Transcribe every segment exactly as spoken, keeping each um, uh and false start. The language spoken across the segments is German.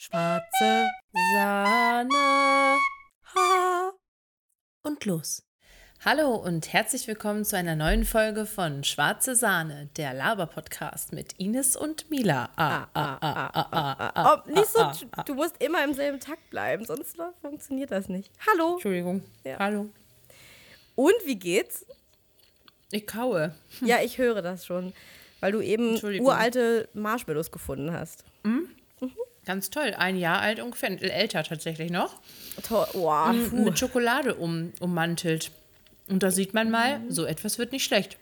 Schwarze Sahne. Ha. Und los. Hallo und herzlich willkommen zu einer neuen Folge von Schwarze Sahne, der Laber-Podcast mit Ines und Mila. Ah, ah, ah, ah, ah, ah, Oh, nicht so, du musst immer im selben Takt bleiben, sonst funktioniert das nicht. Hallo. Entschuldigung. Ja. Hallo. Und wie geht's? Ich kaue. Ja, ich höre das schon, weil du eben Entschuldigung. uralte Marshmallows gefunden hast. Ganz toll. Ein Jahr alt ungefähr, älter tatsächlich noch. Toll. Wow. M- Mit Schokolade um, ummantelt. Und da sieht man mal, so etwas wird nicht schlecht.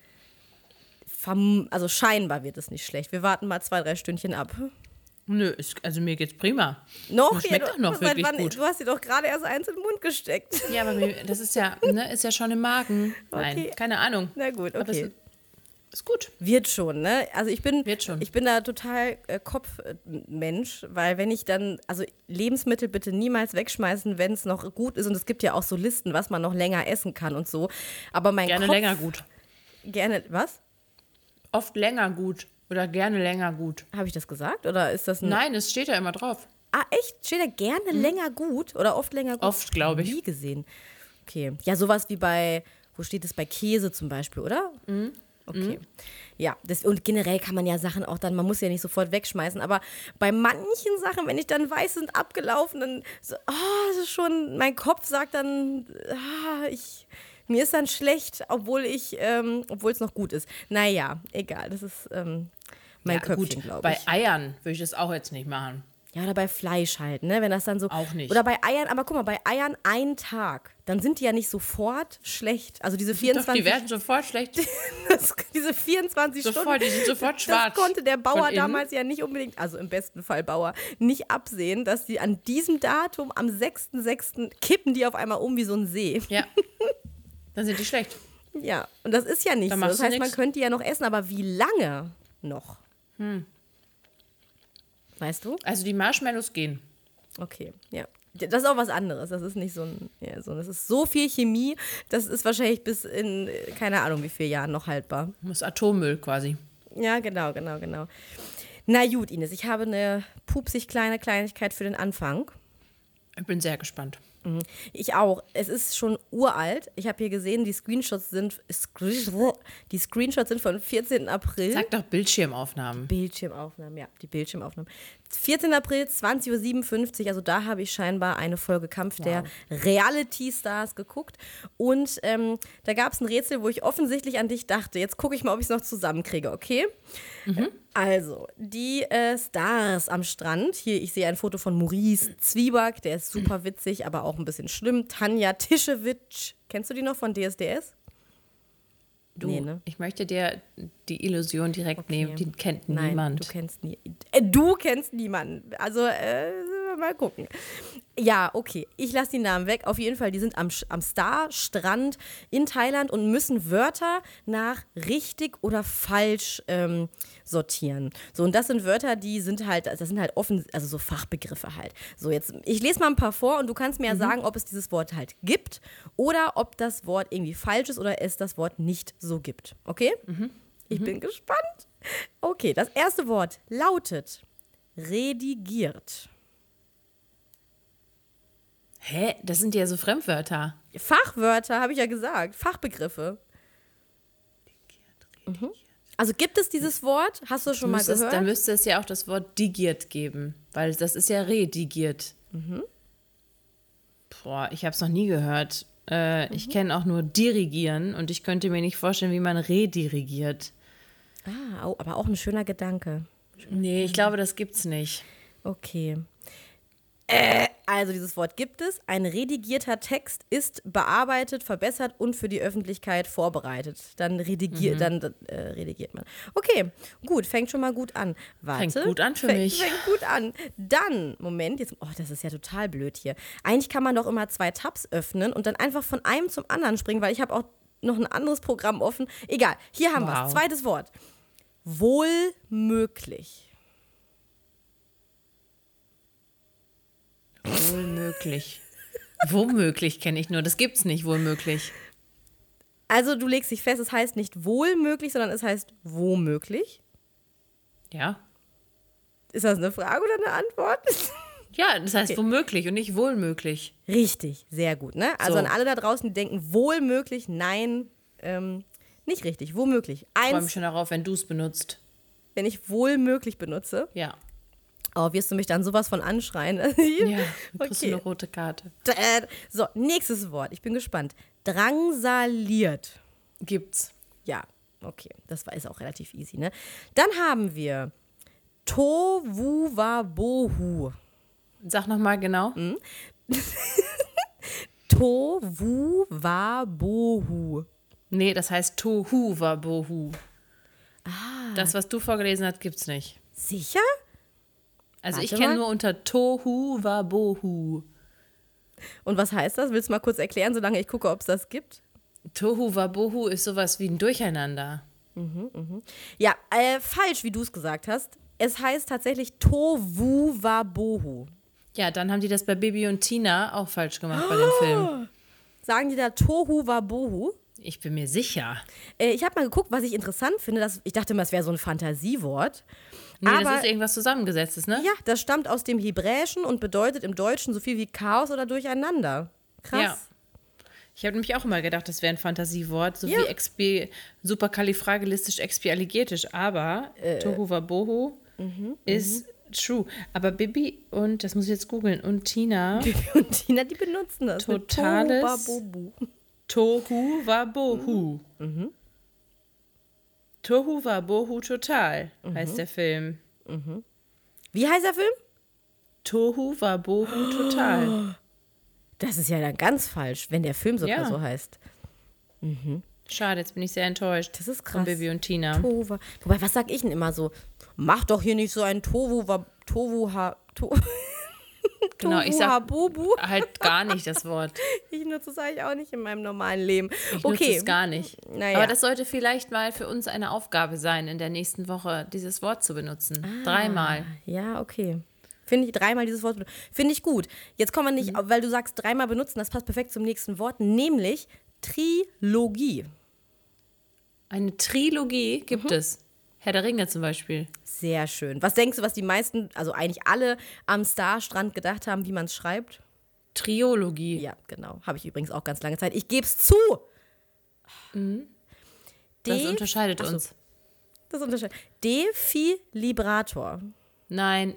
Verm- Also scheinbar wird es nicht schlecht. Wir warten mal zwei, drei Stündchen ab. Nö, ist, also mir geht's prima. Noch? Das schmeckt Ja, doch noch seit wirklich wann- gut. Du hast dir doch gerade erst eins in den Mund gesteckt. Ja, aber mir, das ist ja, ne, ist ja schon im Magen. Nein, Okay. keine Ahnung. Na gut, Aber es okay. ist, ist gut. Wird schon, ne? Also ich bin, Wird schon. ich bin da total äh, Kopfmensch, weil wenn ich dann, also Lebensmittel bitte niemals wegschmeißen, wenn es noch gut ist. Und es gibt ja auch so Listen, was man noch länger essen kann und so. Aber mein Gerne Kopf, länger gut. Gerne, was? Oft länger gut. Oder gerne länger gut. Habe ich das gesagt? Oder ist das ein... Nein, es steht ja immer drauf. Ah, echt? Steht da gerne länger gut? Oder oft länger gut? Oft, glaube ich. Nie gesehen. Okay. Ja, sowas wie bei, wo steht es bei Käse zum Beispiel, oder? Mhm. Okay. Ja, das, und generell kann man ja Sachen auch dann, man muss ja nicht sofort wegschmeißen, aber bei manchen Sachen, wenn ich dann weiß, sind abgelaufen, dann so, oh, das ist schon, mein Kopf sagt dann, ah, ich, mir ist dann schlecht, obwohl ich, ähm, obwohl es noch gut ist. Naja, egal, das ist ähm, mein Ja, Köpfchen, gut, glaube bei ich. Eiern würde ich das auch jetzt nicht machen. Ja, oder bei Fleisch halt, ne? Wenn das dann so. Auch nicht. Oder bei Eiern, aber guck mal, bei Eiern ein Tag. Dann sind die ja nicht sofort schlecht. Also diese vierundzwanzig. Doch, die werden sofort schlecht. das, diese vierundzwanzig Sofort, Stunden. die sind sofort Das schwarz. konnte der Bauer Von innen. damals ja nicht unbedingt, also im besten Fall Bauer, nicht absehen, dass die an diesem Datum, am sechsten sechsten kippen die auf einmal um wie so ein See. Ja. Dann sind die schlecht. Ja, und das ist ja nicht Dann so. machst Das du heißt, man nix. könnte die ja noch essen, aber wie lange noch? Hm. Weißt du? Also die Marshmallows gehen. Okay, ja. Das ist auch was anderes. Das ist nicht so ein, ja, so, das ist so viel Chemie, das ist wahrscheinlich bis in, äh, keine Ahnung, wie viele Jahren noch haltbar. Das ist Atommüll quasi. Ja, genau, genau, genau. Na gut, Ines, ich habe eine pupsig kleine Kleinigkeit für den Anfang. Ich bin sehr gespannt. Ich auch. Es ist schon uralt. Ich habe hier gesehen, die Screenshots sind, die Screenshots sind von vierzehnten April. Sag doch Bildschirmaufnahmen. Bildschirmaufnahmen, ja, die Bildschirmaufnahmen. vierzehnten April, zwanzig Uhr siebenundfünfzig, also da habe ich scheinbar eine Folge Kampf der Reality Stars geguckt. Und ähm, da gab es ein Rätsel, wo ich offensichtlich an dich dachte. Jetzt gucke ich mal, ob ich es noch zusammenkriege, okay? Mhm. Also, die äh, Stars am Strand. Hier, ich sehe ein Foto von Maurice Zwieback, der ist super witzig, aber auch ein bisschen schlimm. Tanja Tischewitsch, kennst du die noch von D S D S? Du, Nee, ne? ich möchte dir die Illusion direkt nehmen, die kennt Nein, niemand. du kennst nie. Äh, du kennst niemanden. Also, äh, mal gucken. Ja, okay. Ich lasse die Namen weg. Auf jeden Fall, die sind am, am Star-Strand in Thailand und müssen Wörter nach richtig oder falsch ähm, sortieren. So, und das sind Wörter, die sind halt, das sind halt offen, also so Fachbegriffe halt. So, jetzt, ich lese mal ein paar vor und du kannst mir ja sagen, ob es dieses Wort halt gibt oder ob das Wort irgendwie falsch ist oder es das Wort nicht so gibt. Okay? Mhm. Ich bin gespannt. Okay, das erste Wort lautet redigiert. Hä? Das sind ja so Fremdwörter. Fachwörter, habe ich ja gesagt. Fachbegriffe. Mhm. Also gibt es dieses Wort? Hast du schon mal Müsstest, gehört? dann müsste es ja auch das Wort digiert geben, weil das ist ja redigiert. Mhm. Boah, ich habe es noch nie gehört. Äh, Mhm. Ich kenne auch nur dirigieren und ich könnte mir nicht vorstellen, wie man redirigiert. Ah, oh, aber auch ein schöner Gedanke. Nee, ich glaube, das gibt's nicht. Okay. Äh, also dieses Wort gibt es. Ein redigierter Text ist bearbeitet, verbessert und für die Öffentlichkeit vorbereitet. Dann, redigier, mhm. dann äh, redigiert man. Okay, gut, fängt schon mal gut an. Warte. Fängt gut an für fängt, mich. Fängt gut an. Dann, Moment, jetzt, oh, das ist ja total blöd hier. Eigentlich kann man doch immer zwei Tabs öffnen und dann einfach von einem zum anderen springen, weil ich habe auch noch ein anderes Programm offen. Egal, hier haben wir Wow. es. Zweites Wort. Wohl möglich. Wohl möglich. Womöglich kenne ich nur, das gibt's nicht, wohl möglich. Also du legst dich fest, es heißt nicht wohl möglich, sondern es heißt womöglich. Ja. Ist das eine Frage oder eine Antwort? Ja, das heißt Okay. womöglich und nicht wohlmöglich. Richtig, sehr gut. Ne? Also So. an alle da draußen, die denken, wohl möglich, nein, ähm, nicht richtig, womöglich. Ich freue mich Eins, schon darauf, wenn du es benutzt. wenn ich wohl möglich benutze, Ja. oh, wirst du mich dann sowas von anschreien. Ja, du kriegst Okay. eine rote Karte. So, nächstes Wort, ich bin gespannt. Drangsaliert. Gibt's. Ja, okay, das war ist auch relativ easy, ne? Dann haben wir Tohuwabohu. Sag nochmal genau. Hm? Tohuwabohu. Nee, das heißt Tohu Wabohu. Ah. Das, was du vorgelesen hast, gibt's nicht. Sicher? Also ich Warte kenne mal. nur unter Tohu Wabohu. Und was heißt das? Willst du mal kurz erklären, solange ich gucke, ob es das gibt? Tohu Wabohu ist sowas wie ein Durcheinander. Ja, äh, falsch, wie du es gesagt hast. Es heißt tatsächlich Tohuwabohu. Ja, dann haben die das bei Bibi und Tina auch falsch gemacht bei dem Film. Sagen die da Tohuwabohu? Ich bin mir sicher. Äh, ich habe mal geguckt, was ich interessant finde. Dass, ich dachte immer, es wäre so ein Fantasiewort. Nee, Aber das ist irgendwas Zusammengesetztes, ne? ja, das stammt aus dem Hebräischen und bedeutet im Deutschen so viel wie Chaos oder Durcheinander. Krass. Ja. Ich habe nämlich auch immer gedacht, das wäre ein Fantasiewort, so Ja. wie expi, superkalifragilistisch expialigetisch, aber Äh. Tohu Wabohu Mhm, ist true. Aber Bibi und, das muss ich jetzt googeln, und Tina, Und Tina, die benutzen das. mit Totales- Tohuwabohu. Tohu Wabohu. Mhm. Tohu Wabohu total, Mhm. heißt der Film. Wie heißt der Film? Tohu Wabohu total. Das ist ja dann ganz falsch, wenn der Film sogar Ja. so heißt. Schade, jetzt bin ich sehr enttäuscht. Das ist Von krass. Bibi und Tina. Tohuwa. Wobei, was sag ich denn immer so? Mach doch hier nicht so ein Tohu, Tohu, ha, to, Genau, ich sag Tohuwabohu. halt gar nicht das Wort. Ich nutze es eigentlich auch nicht in meinem normalen Leben. Ich okay. nutze es gar nicht. Naja. Aber das sollte vielleicht mal für uns eine Aufgabe sein, in der nächsten Woche dieses Wort zu benutzen. Ah. Dreimal. Ja, okay. Finde ich dreimal dieses Wort. Finde ich gut. Jetzt kommen wir nicht, weil du sagst dreimal benutzen, das passt perfekt zum nächsten Wort, nämlich Trilogie. Eine Trilogie gibt Mhm. es. Herr der Ringe zum Beispiel. Sehr schön. Was denkst du, was die meisten, also eigentlich alle am Starstrand gedacht haben, wie man es schreibt? Triologie. Ja, genau. Habe ich übrigens auch ganz lange Zeit. Ich gebe es zu. Das De- unterscheidet Ach so. uns. Das unterscheidet. Defibrillator. Nein,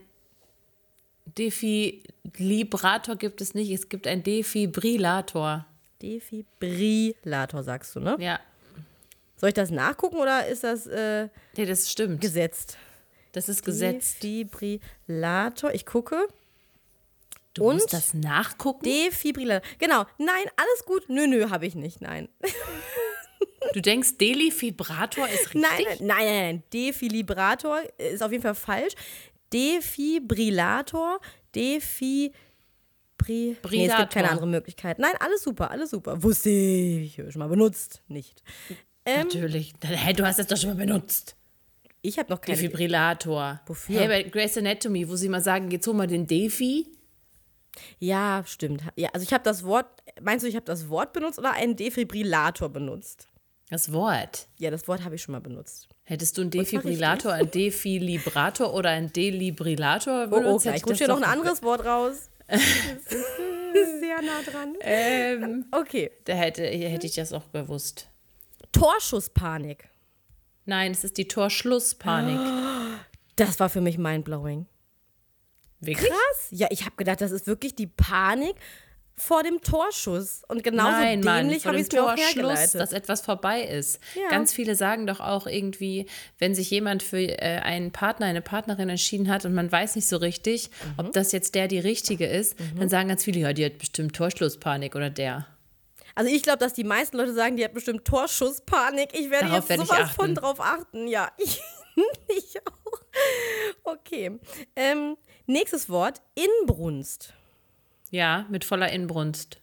Defibrillator gibt es nicht. Es gibt ein Defibrillator. Defibrillator, sagst du, ne? Ja, Soll ich das nachgucken oder ist das äh, nee, das stimmt. gesetzt? Das ist gesetzt. Defibrillator. Ich gucke. Du Und? musst das nachgucken? Defibrillator. Genau. Nein, alles gut. Nö, nö, habe ich nicht. Nein. Du denkst, Delifibrator ist richtig? Nein, nein, nein, nein. Defibrillator ist auf jeden Fall falsch. Defibrillator. Defi. Nee, es gibt Brillator. keine andere Möglichkeit. Nein, alles super, alles super. Wusste ich. Schon mal benutzt. Nicht. Ähm, Natürlich. Hä, du hast das doch schon mal benutzt. ich habe noch keine. Defibrillator. Wofür? Hey, bei Grey's Anatomy, wo sie mal sagen, jetzt hol mal den Defi. Ja, stimmt. Ja, also ich habe das Wort, meinst du, ich habe das Wort benutzt oder einen Defibrillator benutzt? Das Wort. Ja, das Wort habe ich schon mal benutzt. Hättest du einen war Defibrillator, einen Defilibrator oder einen Delibrillator Oh, oh, benutzt? hätte gleich ich rutscht das hier noch ein doch- anderes Wort raus. Das ist sehr nah dran. Ähm, Okay. da hätte, hätte ich das auch gewusst. Torschusspanik. Nein, es ist die Torschlusspanik. Das war für mich mindblowing. Wirklich? Krass. Ja, ich habe gedacht, das ist wirklich die Panik vor dem Torschuss. Und genauso Nein, Mann, dämlich vor habe dem ich es mir auch Torschluss, hergeleitet. dass etwas vorbei ist. Ja. Ganz viele sagen doch auch irgendwie, wenn sich jemand für äh, einen Partner, eine Partnerin entschieden hat und man weiß nicht so richtig, Mhm. ob das jetzt der die richtige ist, dann sagen ganz viele, ja, die hat bestimmt Torschlusspanik oder der. Also ich glaube, dass die meisten Leute sagen, die hat bestimmt Torschusspanik. Ich werde Darauf jetzt werde ich sowas achten. von drauf achten. Ja, ich, ich auch. Okay. Ähm, nächstes Wort, Inbrunst. Ja, mit voller Inbrunst.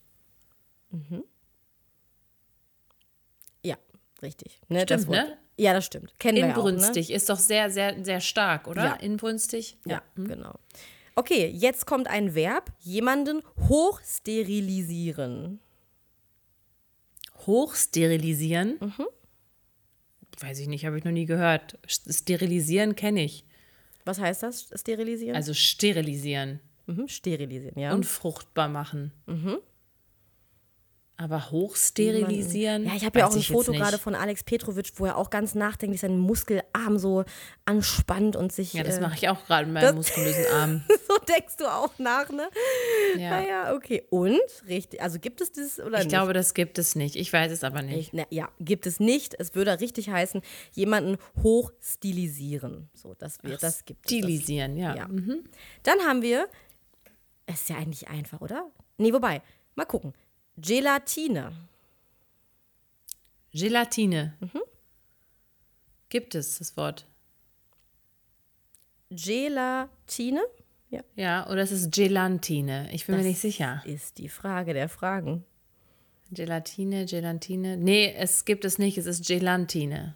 Ja, richtig. Ne, Stimmt, das Wort. ne? Ja, das stimmt. Kennen wir Inbrünstig ist doch sehr, sehr, sehr stark, oder? Ja. Inbrünstig? ja auch, ne? Ja, genau. Okay, jetzt kommt ein Verb, jemanden hochsterilisieren. Hochsterilisieren? Mhm. Weiß ich nicht, habe ich noch nie gehört. Sterilisieren kenne ich. Was heißt das, sterilisieren? Also sterilisieren. Mhm, sterilisieren, ja. Unfruchtbar machen. Mhm. Aber hochsterilisieren? Ja, ich habe ja auch ein Foto gerade von Alex Petrovic, wo er auch ganz nachdenklich seinen Muskelarm so anspannt und sich... Ja, das äh, mache ich auch gerade mit meinem muskulösen Arm. So denkst du auch nach, ne? Ja. Naja, okay. Und? Richtig. Also gibt es das oder ich nicht? Ich glaube, das gibt es nicht. Ich weiß es aber nicht. Ich, na, ja, gibt es nicht. Es würde richtig heißen, jemanden hochstilisieren. So, das, wir, das gibt es. Stilisieren, ja. ja. Mhm. Dann haben wir, es ist ja eigentlich einfach, oder? Nee, wobei, mal gucken. Gelatine. Gelatine. Mhm. Gibt es das Wort? Gelatine? Ja. Ja, oder ist es Gelantine? Ich bin das mir nicht sicher. Ist die Frage der Fragen. Gelatine, Gelatine. Nee, es gibt es nicht, es ist Gelantine.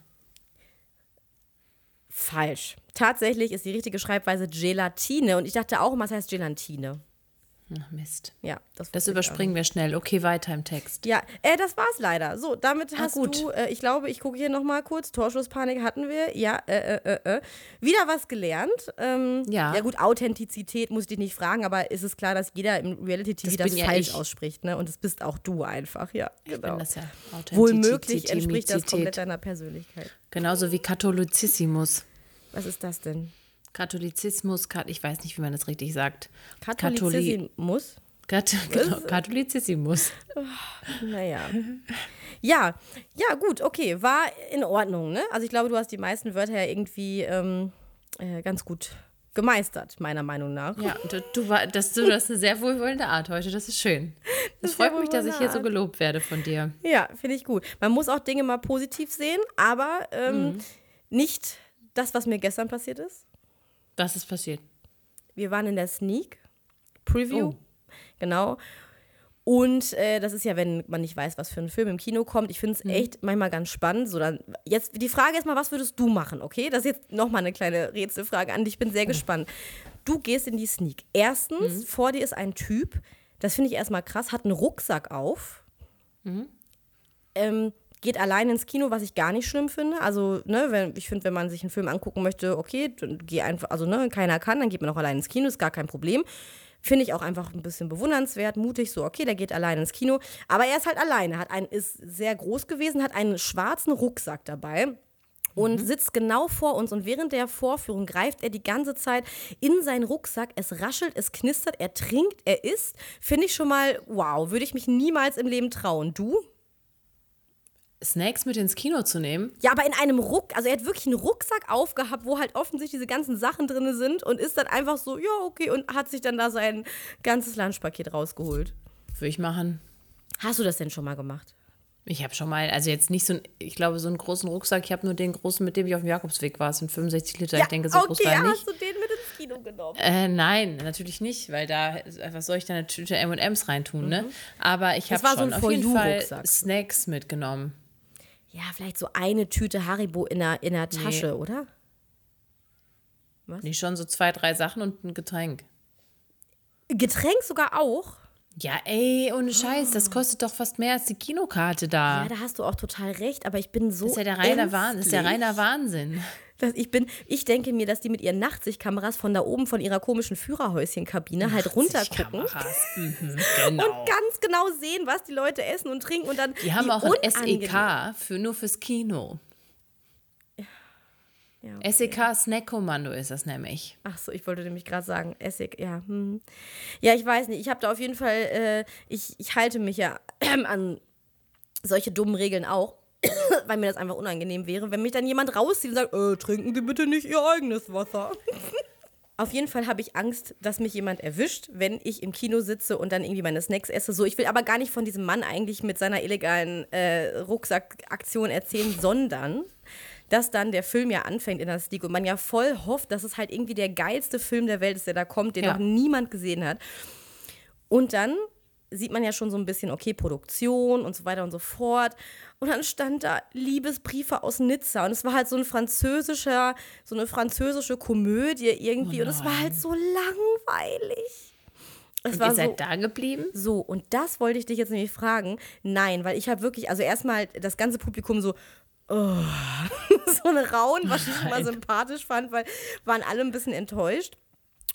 Falsch. Tatsächlich ist die richtige Schreibweise Gelatine und ich dachte auch immer, es heißt Gelatine. Ach, Mist. Ja, das das überspringen wir schnell. Okay, weiter im Text. Ja, äh, das war's leider. So, damit ah, hast gut. du, äh, ich glaube, ich gucke hier nochmal kurz, Torschusspanik hatten wir. Ja, äh, äh, äh. Wieder was gelernt. Ähm, ja. Ja gut, Authentizität muss ich dich nicht fragen, aber ist es klar, dass jeder im Reality-T V das, das falsch ja ausspricht, ne? Und das bist auch du einfach, ja. Genau. Ich bin das ja. Wohlmöglich entspricht das komplett deiner Persönlichkeit. Genauso wie Katholizismus. Was ist das denn? Katholizismus, ich weiß nicht, wie man das richtig sagt. Katholizismus? Kat- genau, Katholizismus. Oh, naja. Ja, ja, gut, okay, war in Ordnung, ne? Also ich glaube, du hast die meisten Wörter ja irgendwie ähm, äh, ganz gut gemeistert, meiner Meinung nach. Ja, du, du, war, das, du hast eine sehr wohlwollende Art heute, das ist schön. Das, das freut mich, dass ich hier so gelobt werde von dir. Ja, finde ich gut. Man muss auch Dinge mal positiv sehen, aber ähm, mhm. nicht das, was mir gestern passiert ist. Was ist passiert? Wir waren in der Sneak Preview, oh. genau. Und äh, das ist ja, wenn man nicht weiß, was für ein Film im Kino kommt. Ich finde es mhm. echt manchmal ganz spannend. So dann, jetzt, die Frage ist mal, was würdest du machen, okay? Das ist jetzt nochmal eine kleine Rätselfrage an dich. Ich bin sehr oh. gespannt. Du gehst in die Sneak. Erstens, mhm. vor dir ist ein Typ, das finde ich erstmal krass, hat einen Rucksack auf. Mhm. Ähm, geht allein ins Kino, was ich gar nicht schlimm finde. Also, ne, wenn, ich finde, wenn man sich einen Film angucken möchte, okay, dann geh einfach, also, ne, keiner kann, dann geht man auch allein ins Kino, ist gar kein Problem. Finde ich auch einfach ein bisschen bewundernswert, mutig, so, okay, der geht allein ins Kino. Aber er ist halt alleine, hat einen, ist sehr groß gewesen, hat einen schwarzen Rucksack dabei. Und mhm. sitzt genau vor uns und während der Vorführung greift er die ganze Zeit in seinen Rucksack. Es raschelt, es knistert, er trinkt, er isst. Finde ich schon mal, wow, würde ich mich niemals im Leben trauen. Du? Snacks mit ins Kino zu nehmen? Ja, aber in einem Ruck, also er hat wirklich einen Rucksack aufgehabt, wo halt offensichtlich diese ganzen Sachen drin sind und ist dann einfach so, ja, okay, und hat sich dann da sein ganzes Lunchpaket rausgeholt. Würde ich machen. Hast du das denn schon mal gemacht? Ich habe schon mal, also jetzt nicht so, ein, ich glaube, so einen großen Rucksack, ich habe nur den großen, mit dem ich auf dem Jakobsweg war, es sind fünfundsechzig Liter, ja, ich denke, so okay, groß war er nicht. Hast du den mit ins Kino genommen? Äh, nein, natürlich nicht, weil da, was soll ich da eine Tüte M und M's reintun, mhm. ne? Aber ich habe schon so auf jeden Fall Snacks mitgenommen. Ja, vielleicht so eine Tüte Haribo in der, in der Tasche, nee. oder? Was? Nee, schon so zwei, drei Sachen und ein Getränk. Getränk sogar auch? Ja, ey, ohne Scheiß, das kostet doch fast mehr als die Kinokarte da. Ja, da hast du auch total recht, aber ich bin so Das ist ja der reine Wahnsinn. Das ist ja reiner Wahnsinn. Dass ich, bin, ich denke mir, dass die mit ihren Nachtsichtkameras von da oben von ihrer komischen Führerhäuschenkabine halt runtergucken mhm, genau. und ganz genau sehen, was die Leute essen und trinken und dann. Die haben auch ein S E K für, nur fürs Kino. Ja. Ja, okay. S E K Snackkommando ist das nämlich. Ach so, ich wollte nämlich gerade sagen, Essig, ja. Hm. Ja, ich weiß nicht, ich habe da auf jeden Fall, äh, ich, ich halte mich ja an solche dummen Regeln auch. Weil mir das einfach unangenehm wäre, wenn mich dann jemand rauszieht und sagt, äh, trinken Sie bitte nicht Ihr eigenes Wasser. Auf jeden Fall habe ich Angst, dass mich jemand erwischt, wenn ich im Kino sitze und dann irgendwie meine Snacks esse. So, ich will aber gar nicht von diesem Mann eigentlich mit seiner illegalen äh, Rucksackaktion erzählen, sondern dass dann der Film ja anfängt in der Sneak und man ja voll hofft, dass es halt irgendwie der geilste Film der Welt ist, der da kommt, den ja. noch niemand gesehen hat. Und dann sieht man ja schon so ein bisschen, okay, Produktion und so weiter und so fort. Und dann stand da Liebesbriefe aus Nizza. Und es war halt so ein französischer, so eine französische Komödie irgendwie. Oh und es war halt so langweilig. Es und war ihr seid so, da geblieben? So, und das wollte ich dich jetzt nämlich fragen. Nein, weil ich habe wirklich, also erstmal das ganze Publikum so, oh, so eine Rauen, was ich immer sympathisch fand, weil waren alle ein bisschen enttäuscht.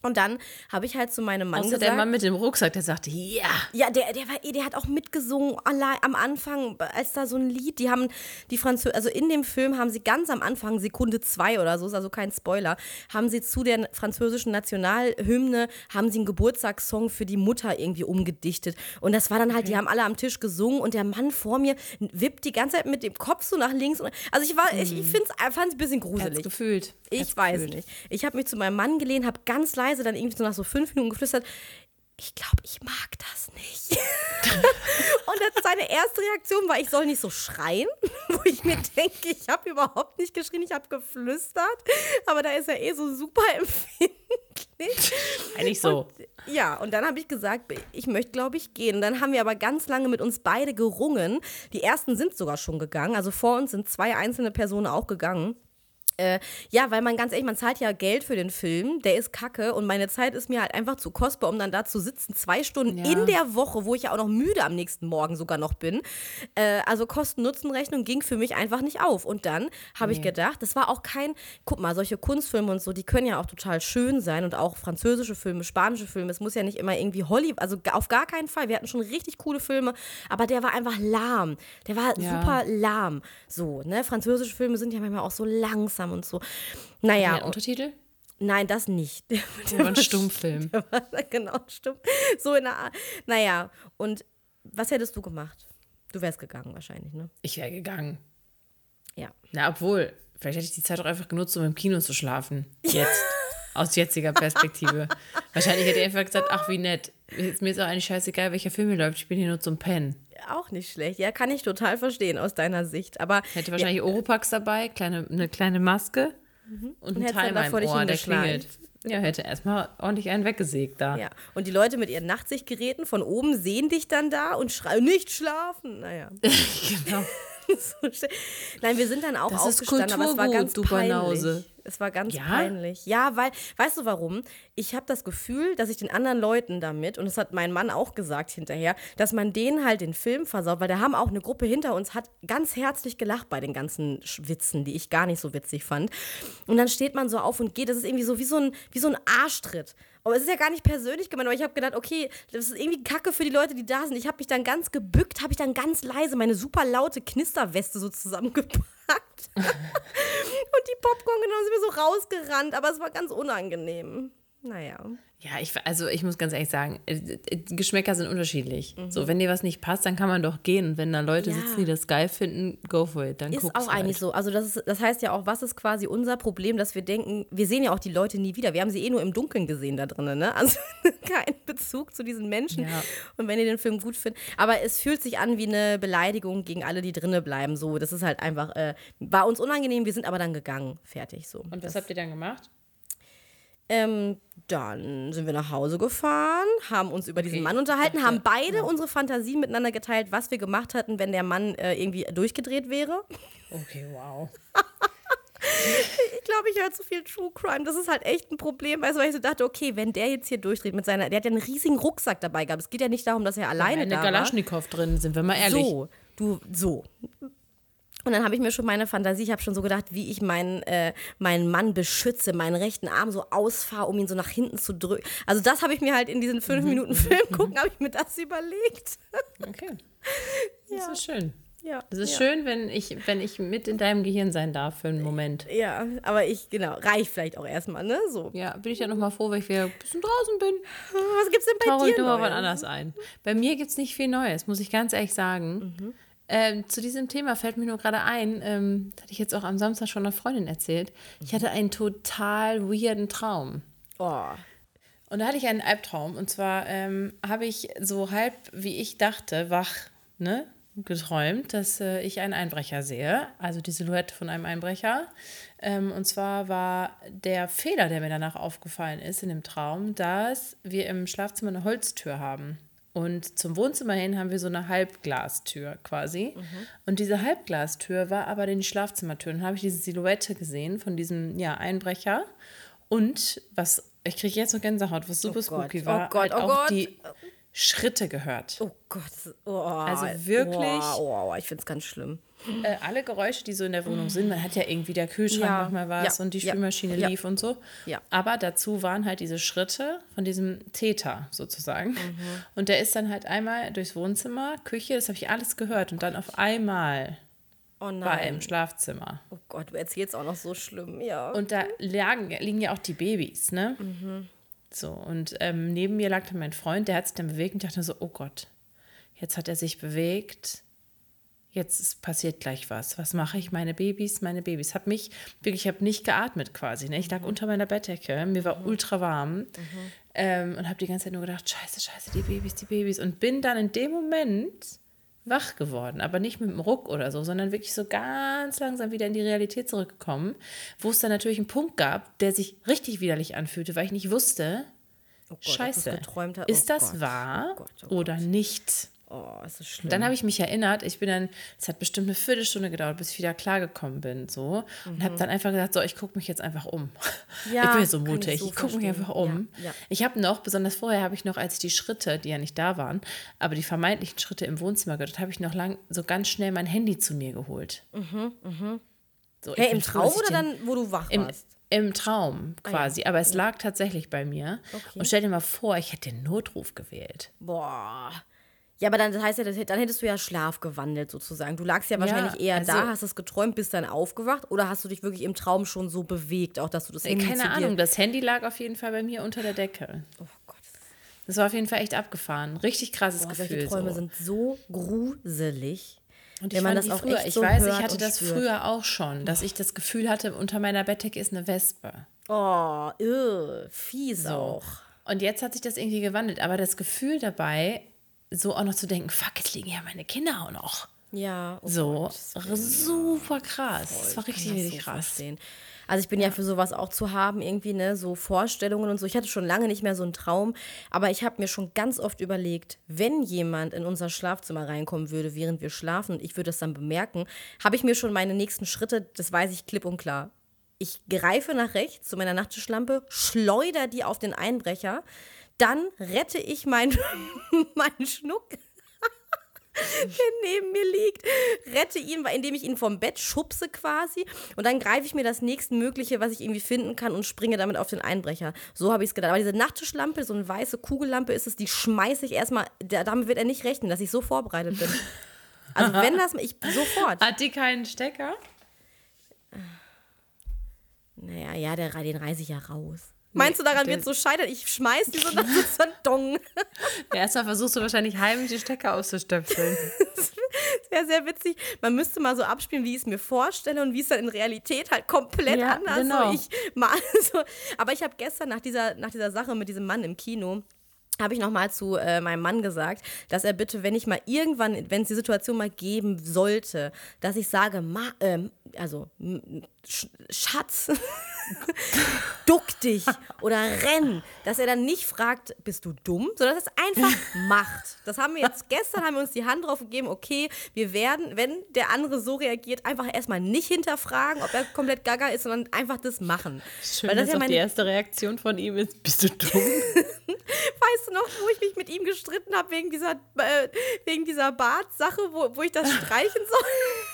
Und dann habe ich halt zu meinem Mann Außer gesagt... der Mann mit dem Rucksack, der sagte, ja. Ja, der, der, war, der hat auch mitgesungen allein am Anfang, als da so ein Lied, die haben die Französischen, also in dem Film haben sie ganz am Anfang, Sekunde zwei oder so, ist also kein Spoiler, haben sie zu der französischen Nationalhymne, haben sie einen Geburtstagssong für die Mutter irgendwie umgedichtet. Und das war dann halt, okay. Die haben alle am Tisch gesungen und der Mann vor mir wippt die ganze Zeit mit dem Kopf so nach links. Und, also ich war, mhm. ich, ich fand es ein bisschen gruselig. Hat's gefühlt. Ich Hat's weiß gefühlt. nicht. Ich habe mich zu meinem Mann gelehnt, habe ganz leise dann irgendwie so nach so fünf Minuten geflüstert, ich glaube, ich mag das nicht. Und das, seine erste Reaktion war, ich soll nicht so schreien, wo ich mir denke, ich habe überhaupt nicht geschrien, ich habe geflüstert, aber da ist er eh so super empfindlich. Eigentlich so. Und, ja, und dann habe ich gesagt, ich möchte, glaube ich, gehen. Und dann haben wir aber ganz lange mit uns beide gerungen. Die ersten sind sogar schon gegangen, also vor uns sind zwei einzelne Personen auch gegangen. Äh, ja, weil man ganz ehrlich, man zahlt ja Geld für den Film, der ist kacke und meine Zeit ist mir halt einfach zu kostbar, um dann da zu sitzen, zwei Stunden ja. in der Woche, wo ich ja auch noch müde am nächsten Morgen sogar noch bin. Äh, also Kosten-Nutzen-Rechnung ging für mich einfach nicht auf. Und dann habe nee. ich gedacht, das war auch kein, guck mal, solche Kunstfilme und so, die können ja auch total schön sein und auch französische Filme, spanische Filme, es muss ja nicht immer irgendwie Hollywood, also auf gar keinen Fall, wir hatten schon richtig coole Filme, aber der war einfach lahm, der war ja. super lahm, so, ne, französische Filme sind ja manchmal auch so langsam und so. Naja. Der Untertitel? Nein, das nicht. Der, der war ein Stummfilm. Der war, genau, stumm. So in der Art. Naja, und was hättest du gemacht? Du wärst gegangen wahrscheinlich, ne? Ich wäre gegangen. Ja. Na, obwohl, vielleicht hätte ich die Zeit auch einfach genutzt, um im Kino zu schlafen. Jetzt. Aus jetziger Perspektive. Wahrscheinlich hätte ich einfach gesagt, ach, wie nett. Mir ist auch eigentlich scheißegal, welcher Film hier läuft. Ich bin hier nur zum Pennen. Auch nicht schlecht. Ja, kann ich total verstehen aus deiner Sicht. Aber hätte wahrscheinlich ja. Oropax dabei, kleine, eine kleine Maske mhm. und, und ein Timer im Ohr, der klingelt. Ja, hätte erstmal ordentlich einen weggesägt da. Ja, und die Leute mit ihren Nachtsichtgeräten von oben sehen dich dann da und schreien, nicht schlafen. Naja. Genau. So, nein, wir sind dann auch das aufgestanden, aber es war ganz du peinlich. Banause. Es war ganz ja? peinlich. Ja, weil, weißt du warum? Ich habe das Gefühl, dass ich den anderen Leuten damit, und das hat mein Mann auch gesagt hinterher, dass man denen halt den Film versaut, weil da haben auch eine Gruppe hinter uns, hat ganz herzlich gelacht bei den ganzen Witzen, die ich gar nicht so witzig fand. Und dann steht man so auf und geht, das ist irgendwie so wie so ein, wie so ein Arschtritt. Aber es ist ja gar nicht persönlich gemeint, aber ich habe gedacht, okay, das ist irgendwie Kacke für die Leute, die da sind. Ich habe mich dann ganz gebückt, habe ich dann ganz leise meine super laute Knisterweste so zusammengepackt. Und die Popcorn genommen, sind mir so rausgerannt, aber es war ganz unangenehm. Naja. Ja, ich, also ich muss ganz ehrlich sagen, Geschmäcker sind unterschiedlich. Mhm. So, wenn dir was nicht passt, dann kann man doch gehen. Und wenn da Leute ja. sitzen, die das geil finden, go for it. Dann ist guck's auch halt. eigentlich so. Also das, ist, das heißt ja auch, was ist quasi unser Problem, dass wir denken, wir sehen ja auch die Leute nie wieder. Wir haben sie eh nur im Dunkeln gesehen da drinnen, ne? Also kein Bezug zu diesen Menschen. Ja. Und wenn ihr den Film gut findet. Aber es fühlt sich an wie eine Beleidigung gegen alle, die drinnen bleiben. So, das ist halt einfach, äh, war uns unangenehm, wir sind aber dann gegangen. Fertig so. Und was das, habt ihr dann gemacht? Ähm, dann sind wir nach Hause gefahren, haben uns über okay. diesen Mann unterhalten, dachte, haben beide ja. unsere Fantasien miteinander geteilt, was wir gemacht hätten, wenn der Mann äh, irgendwie durchgedreht wäre. Okay, wow. Ich glaube, ich höre zu viel True Crime. Das ist halt echt ein Problem, weißt du, weil ich so dachte, okay, wenn der jetzt hier durchdreht mit seiner, der hat ja einen riesigen Rucksack dabei gehabt. Es geht ja nicht darum, dass er alleine da war. Eine Galaschnikow drin, sind wir mal ehrlich. So, du, so. Und dann habe ich mir schon meine Fantasie, ich habe schon so gedacht, wie ich meinen, äh, meinen Mann beschütze, meinen rechten Arm so ausfahre, um ihn so nach hinten zu drücken. Also das habe ich mir halt in diesen fünf Minuten Film gucken, habe ich mir das überlegt. Okay. Das ja. ist schön. Ja, das ist ja. schön, wenn ich, wenn ich mit in deinem Gehirn sein darf für einen Moment. Ja, aber ich, genau, reicht vielleicht auch erstmal, ne? So. Ja, bin ich ja nochmal froh, weil ich wieder ein bisschen draußen bin. Was gibt's denn bei Tauche dir ich nochmal Neues? was anderes ein. Bei mir gibt's nicht viel Neues, muss ich ganz ehrlich sagen. Mhm. Ähm, zu diesem Thema fällt mir nur gerade ein, ähm, das hatte ich jetzt auch am Samstag schon einer Freundin erzählt, ich hatte einen total weirden Traum. Oh. Und da hatte ich einen Albtraum und zwar ähm, habe ich so halb, wie ich dachte, wach, ne, geträumt, dass äh, ich einen Einbrecher sehe, also die Silhouette von einem Einbrecher. Ähm, und zwar war der Fehler, der mir danach aufgefallen ist in dem Traum, dass wir im Schlafzimmer eine Holztür haben. Und zum Wohnzimmer hin haben wir so eine Halbglastür quasi. Mhm. Und diese Halbglastür war aber die Schlafzimmertür. Und dann habe ich diese Silhouette gesehen von diesem ja, Einbrecher. Und was, ich kriege jetzt noch Gänsehaut, was super oh spooky Gott, war, oh Gott, halt oh auch Gott. die, Schritte gehört. Oh Gott. Oh, also wirklich. Oh, oh, ich finde es ganz schlimm. Äh, alle Geräusche, die so in der Wohnung sind, man hat ja irgendwie der Kühlschrank Ja, nochmal was ja, und die ja, Spülmaschine ja. lief und so. Ja. Aber dazu waren halt diese Schritte von diesem Täter sozusagen. Mhm. Und der ist dann halt einmal durchs Wohnzimmer, Küche, das habe ich alles gehört. Und dann auf einmal Oh nein. war er im Schlafzimmer. Oh Gott, du erzählst auch noch so schlimm, ja. Und da lagen, liegen ja auch die Babys, ne? Mhm. So, und ähm, neben mir lag dann mein Freund, der hat sich dann bewegt und ich dachte so, oh Gott, jetzt hat er sich bewegt. Jetzt ist, passiert gleich was. Was mache ich? Meine Babys, meine Babys. Hab mich, wirklich, ich habe nicht geatmet quasi. Ne? Ich lag mhm. unter meiner Bettdecke, mir war mhm. ultra warm mhm. ähm, und habe die ganze Zeit nur gedacht, scheiße, scheiße, die Babys, die Babys. Und bin dann in dem Moment wach geworden, aber nicht mit einem Ruck oder so, sondern wirklich so ganz langsam wieder in die Realität zurückgekommen, wo es dann natürlich einen Punkt gab, der sich richtig widerlich anfühlte, weil ich nicht wusste, oh Gott, scheiße, geträumt hat. ist oh das Gott. wahr oh Gott, oh Gott. oder nicht? Oh, ist das schlimm. Dann habe ich mich erinnert, ich bin dann, es hat bestimmt eine Viertelstunde gedauert, bis ich wieder klargekommen bin, so. Und mhm. habe dann einfach gesagt, so, ich gucke mich jetzt einfach um. Ja, ich bin so mutig, ich, so ich gucke mich einfach um. Ja, ja. Ich habe noch, besonders vorher habe ich noch, als ich die Schritte, die ja nicht da waren, aber die vermeintlichen Schritte im Wohnzimmer gehört, habe ich noch lang, so ganz schnell mein Handy zu mir geholt. Mhm, mhm. So, hey, im Traum oder dann, wo du wach im, warst? Im Traum quasi, ah, ja. aber es ja. lag tatsächlich bei mir. Okay. Und stell dir mal vor, ich hätte den Notruf gewählt. Boah. Ja, aber dann das heißt ja, dann hättest du ja Schlaf gewandelt sozusagen. Du lagst ja wahrscheinlich ja, eher also, da, hast es geträumt, bist dann aufgewacht oder hast du dich wirklich im Traum schon so bewegt, auch dass du das Handy Keine zu Ahnung, dir das Handy lag auf jeden Fall bei mir unter der Decke. Oh Gott. Das war auf jeden Fall echt abgefahren. Richtig krasses Boah, Gefühl. Solche Träume so. sind so gruselig. Und ich wenn man das auch früher, echt ich so weiß, ich hatte das spürt. früher auch schon, dass ich das Gefühl hatte, unter meiner Bettdecke ist eine Wespe. Oh, ew, fies so. auch. Und jetzt hat sich das irgendwie gewandelt, aber das Gefühl dabei, so auch noch zu denken, fuck, jetzt liegen ja meine Kinder auch noch. Ja. Oh so, Gott, super krass. Voll, das war richtig, richtig so krass. Verstehen. Also ich bin ja. ja für sowas auch zu haben, irgendwie, ne, so Vorstellungen und so. Ich hatte schon lange nicht mehr so einen Traum, aber ich habe mir schon ganz oft überlegt, wenn jemand in unser Schlafzimmer reinkommen würde, während wir schlafen und ich würde es dann bemerken, habe ich mir schon meine nächsten Schritte, das weiß ich klipp und klar. Ich greife nach rechts zu meiner Nachttischlampe, schleuder die auf den Einbrecher, dann rette ich meinen mein Schnuck, der neben mir liegt, rette ihn, indem ich ihn vom Bett schubse quasi und dann greife ich mir das nächstmögliche, was ich irgendwie finden kann und springe damit auf den Einbrecher. So habe ich es gedacht. Aber diese Nachttischlampe, so eine weiße Kugellampe ist es, die schmeiße ich erstmal, damit wird er nicht rechnen, dass ich so vorbereitet bin. Also wenn das, ich sofort. Hat die keinen Stecker? Naja, ja, der, den reiße ich ja raus. Meinst du, daran wird so scheitern? Ich schmeiß die so nach so einen Dong. Ja, erstmal versuchst du wahrscheinlich heimlich die Stecker auszustöpseln. Das wäre sehr witzig. Man müsste mal so abspielen, wie ich es mir vorstelle und wie es dann in Realität halt komplett ja, anders genau. so ich mal so. Aber ich habe gestern nach dieser, nach dieser Sache mit diesem Mann im Kino habe ich nochmal zu äh, meinem Mann gesagt, dass er bitte, wenn ich mal irgendwann, wenn es die Situation mal geben sollte, dass ich sage, Ma, ähm, also Sch- Schatz, duck dich oder renn, dass er dann nicht fragt, bist du dumm, sondern dass er es einfach macht. Das haben wir jetzt, gestern haben wir uns die Hand drauf gegeben, okay, wir werden, wenn der andere so reagiert, einfach erstmal nicht hinterfragen, ob er komplett gaga ist, sondern einfach das machen. Schön, Weil das dass ja auch meine, die erste Reaktion von ihm ist, bist du dumm? Weißt du noch, wo ich mich mit ihm gestritten habe wegen dieser, äh, wegen dieser Bart-Sache, wo, wo ich das streichen soll?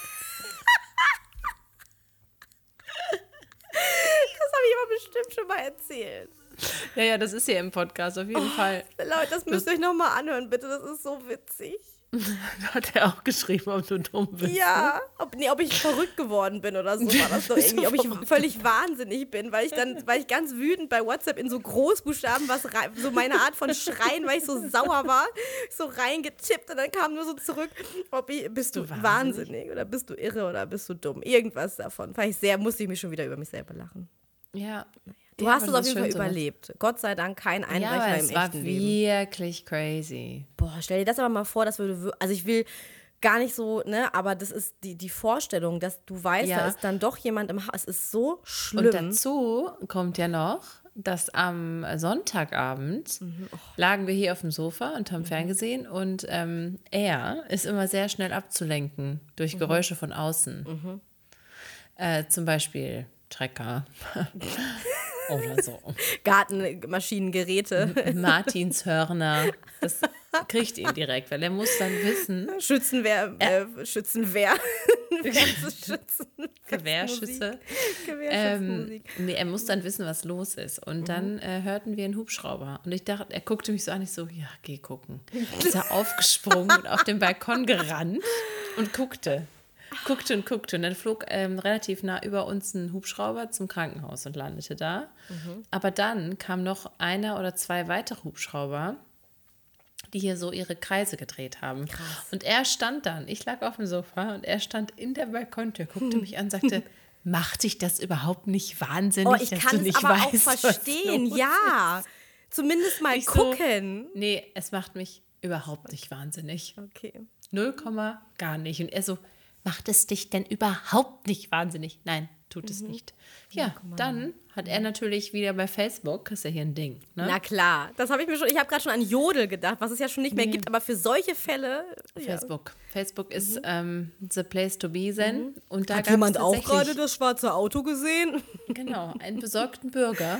Das habe ich aber bestimmt schon mal erzählt. Ja, ja, das ist ja im Podcast auf jeden oh, Fall. Leute, das müsst ihr euch nochmal anhören, bitte. Das ist so witzig. Hat er auch geschrieben, ob du dumm bist? Ja, ob, nee, ob ich verrückt geworden bin oder so war das so irgendwie. Ob ich völlig wahnsinnig bin, weil ich dann, weil ich ganz wütend bei WhatsApp in so Großbuchstaben was rein, so meine Art von Schreien, weil ich so sauer war, so reingetippt und dann kam nur so zurück, ob ich, bist du, du wahnsinnig? wahnsinnig oder bist du irre oder bist du dumm? Irgendwas davon. Fand ich sehr, musste ich mich schon wieder über mich selber lachen. Ja. Du ja, hast es auf jeden Fall überlebt. So Gott sei Dank kein Einbrecher ja, im echten Leben. Es war wirklich crazy. Boah, stell dir das aber mal vor, dass wir, also ich will gar nicht so, ne, aber das ist die, die Vorstellung, dass du weißt, ja. da ist dann doch jemand im Haus. Es ist so schlimm. Und dazu kommt ja noch, dass am Sonntagabend mhm. oh. lagen wir hier auf dem Sofa und haben mhm. ferngesehen und ähm, er ist immer sehr schnell abzulenken durch mhm. Geräusche von außen. Mhm. Äh, zum Beispiel Trecker. Oder so. Gartenmaschinengeräte. Martinshörner. Das kriegt ihn direkt, weil er muss dann wissen. Schützenwehr, äh, Schützenwehr. Schützen. Gewehrschüsse. Ähm, nee, er muss dann wissen, was los ist. Und mhm. dann äh, hörten wir einen Hubschrauber. Und ich dachte, er guckte mich so an, ich so, ja, geh gucken. Ist er aufgesprungen und auf den Balkon gerannt und guckte. Guckte und guckte. Und dann flog ähm, relativ nah über uns ein Hubschrauber zum Krankenhaus und landete da. Mhm. Aber dann kam noch einer oder zwei weitere Hubschrauber, die hier so ihre Kreise gedreht haben. Krass. Und er stand dann, ich lag auf dem Sofa und er stand in der Balkontür, guckte mich an, sagte, macht dich das überhaupt nicht wahnsinnig, oh, ich dass kann du nicht es aber weißt, auch verstehen, ja. Ist. Zumindest mal ich gucken. So, nee, es macht mich überhaupt nicht wahnsinnig. Okay. Null Komma gar nicht. Und er so, macht es dich denn überhaupt nicht wahnsinnig? Nein, tut mhm. es nicht. Ja, ja dann hat er natürlich wieder bei Facebook, ist ja hier ein Ding. Ne? Na klar, das habe ich mir schon, ich habe gerade schon an Jodel gedacht, was es ja schon nicht mehr nee. gibt, aber für solche Fälle. Facebook. Ja. Facebook ist mhm. ähm, the place to be then. Mhm. Und da hat jemand auch gerade das schwarze Auto gesehen? Genau, einen besorgten Bürger,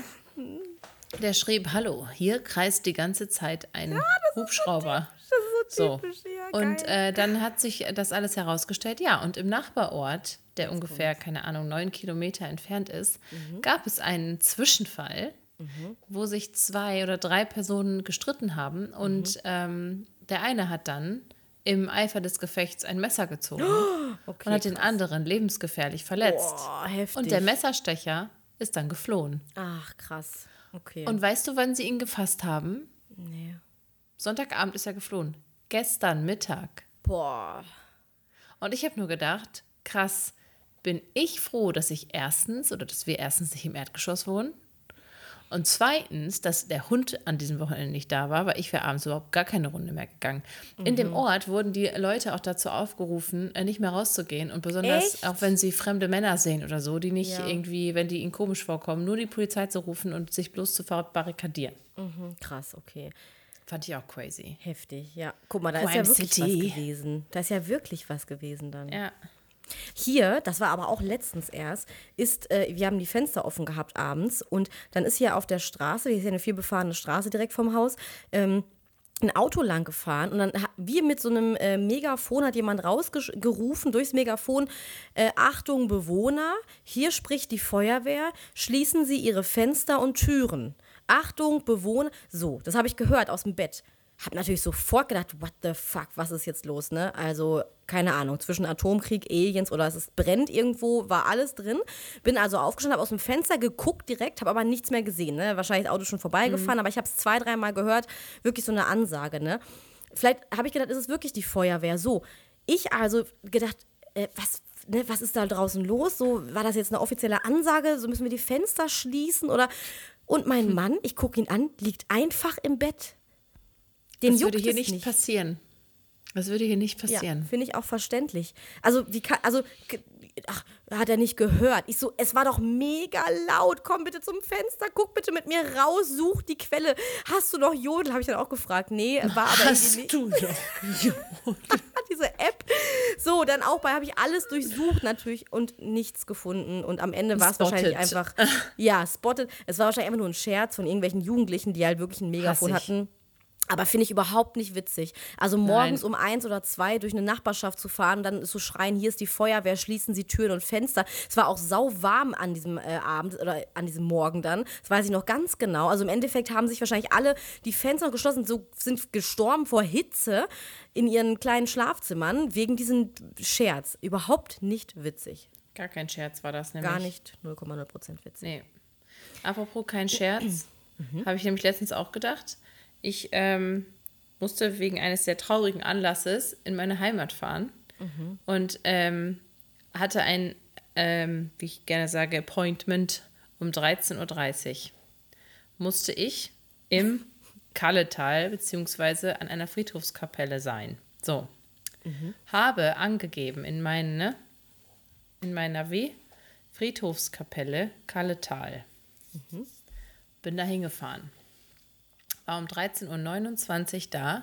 der schrieb, hallo, hier kreist die ganze Zeit ein ja, Hubschrauber. Das ist so typisch, so. Ja, und äh, dann hat sich das alles herausgestellt, ja, und im Nachbarort, der das ungefähr, kommt. keine Ahnung, neun Kilometer entfernt ist, mhm. gab es einen Zwischenfall, mhm. wo sich zwei oder drei Personen gestritten haben und mhm. ähm, der eine hat dann im Eifer des Gefechts ein Messer gezogen oh, okay, und hat krass. den anderen lebensgefährlich verletzt. Boah, heftig. Und der Messerstecher ist dann geflohen. Ach, krass. Okay. Und weißt du, wann sie ihn gefasst haben? Nee. Sonntagabend ist er geflohen. Gestern Mittag. Boah. Und ich habe nur gedacht, krass, bin ich froh, dass ich erstens, oder dass wir erstens nicht im Erdgeschoss wohnen und zweitens, dass der Hund an diesem Wochenende nicht da war, weil ich wäre abends überhaupt gar keine Runde mehr gegangen. Mhm. In dem Ort wurden die Leute auch dazu aufgerufen, nicht mehr rauszugehen und besonders Echt? auch, wenn sie fremde Männer sehen oder so, die nicht ja. irgendwie, wenn die ihnen komisch vorkommen, nur die Polizei zu rufen und sich bloß zu barrikadieren. Mhm. Krass, okay. Fand ich auch crazy. Heftig, ja. Guck mal, da Crime ist ja wirklich City. was gewesen. Da ist ja wirklich was gewesen dann. Ja. Hier, das war aber auch letztens erst, ist, äh, wir haben die Fenster offen gehabt abends und dann ist hier auf der Straße, hier ist ja eine vielbefahrene Straße direkt vom Haus, ähm, ein Auto lang gefahren und dann wie mit so einem äh, Megafon hat jemand rausgerufen durchs Megafon, äh, Achtung Bewohner, hier spricht die Feuerwehr, schließen Sie Ihre Fenster und Türen. Achtung Bewohner, so, das habe ich gehört aus dem Bett. Hab natürlich sofort gedacht, what the fuck, was ist jetzt los, ne? Also, keine Ahnung, zwischen Atomkrieg, Aliens oder es ist, brennt irgendwo, war alles drin. Bin also aufgestanden, habe aus dem Fenster geguckt direkt, habe aber nichts mehr gesehen, ne? Wahrscheinlich das Auto schon vorbeigefahren, mhm. aber ich habe es zwei, dreimal gehört, wirklich so eine Ansage, ne? Vielleicht habe ich gedacht, ist es wirklich die Feuerwehr, so. Ich also gedacht, äh, was, ne, was ist da draußen los? So, war das jetzt eine offizielle Ansage? So müssen wir die Fenster schließen oder... Und mein Mann, ich gucke ihn an, liegt einfach im Bett. Den das juckt würde hier es nicht, nicht passieren. Das würde hier nicht passieren. Ja, finde ich auch verständlich. Also, wie kann, also, ach, hat er nicht gehört. Ich so, es war doch mega laut. Komm bitte zum Fenster, guck bitte mit mir raus, such die Quelle. Hast du noch Jodel? Habe ich dann auch gefragt. Nee, war aber Hast irgendwie du noch Jodel? Diese App. So, dann auch bei, habe ich alles durchsucht natürlich und nichts gefunden. Und am Ende war es wahrscheinlich einfach, ja, spotted. Es war wahrscheinlich einfach nur ein Scherz von irgendwelchen Jugendlichen, die halt wirklich ein Megafon hatten. Aber finde ich überhaupt nicht witzig. Also morgens Nein. um eins oder zwei durch eine Nachbarschaft zu fahren, dann ist so schreien, hier ist die Feuerwehr, schließen Sie Türen und Fenster. Es war auch sauwarm an diesem äh, Abend oder an diesem Morgen dann. Das weiß ich noch ganz genau. Also im Endeffekt haben sich wahrscheinlich alle die Fenster geschlossen, so sind gestorben vor Hitze in ihren kleinen Schlafzimmern wegen diesem Scherz. Überhaupt nicht witzig. Gar kein Scherz war das nämlich. Gar nicht, null Komma null Prozent witzig. Nee. Apropos kein Scherz, mhm. habe ich nämlich letztens auch gedacht. Ich ähm, musste wegen eines sehr traurigen Anlasses in meine Heimat fahren mhm. und ähm, hatte ein, ähm, wie ich gerne sage, Appointment um dreizehn Uhr dreißig. Musste ich im Kalletal beziehungsweise an einer Friedhofskapelle sein. So. Mhm. Habe angegeben in, meine, in meiner W Friedhofskapelle Kalletal. Mhm. Bin da hingefahren. War um dreizehn Uhr neunundzwanzig da.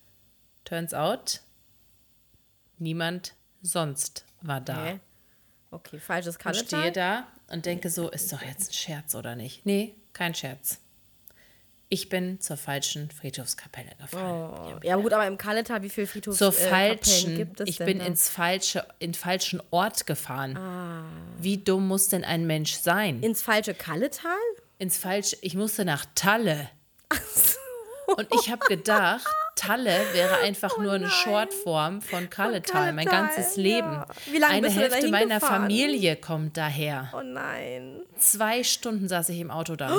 Turns out, niemand sonst war da. Okay, okay, falsches Kalletal. Ich stehe da und denke so, ist doch jetzt ein Scherz oder nicht? Nee, kein Scherz. Ich bin zur falschen Friedhofskapelle gefahren. Oh. Ja, gut, aber im Kalletal, wie viele Zur Friedhofskapellen falschen, gibt es ich denn bin da? ins falsche, in falschen Ort gefahren. Ah. Wie dumm muss denn ein Mensch sein? Ins falsche Kalletal? Ins falsche, ich musste nach Talle. Und ich habe gedacht, Talle wäre einfach Oh nur eine nein. Shortform von Kalletal, mein Kalletal, ganzes ja. Leben. Wie lange Eine bist du denn Hälfte dahin meiner gefahren? Familie kommt daher. Oh nein. Zwei Stunden saß ich im Auto dann.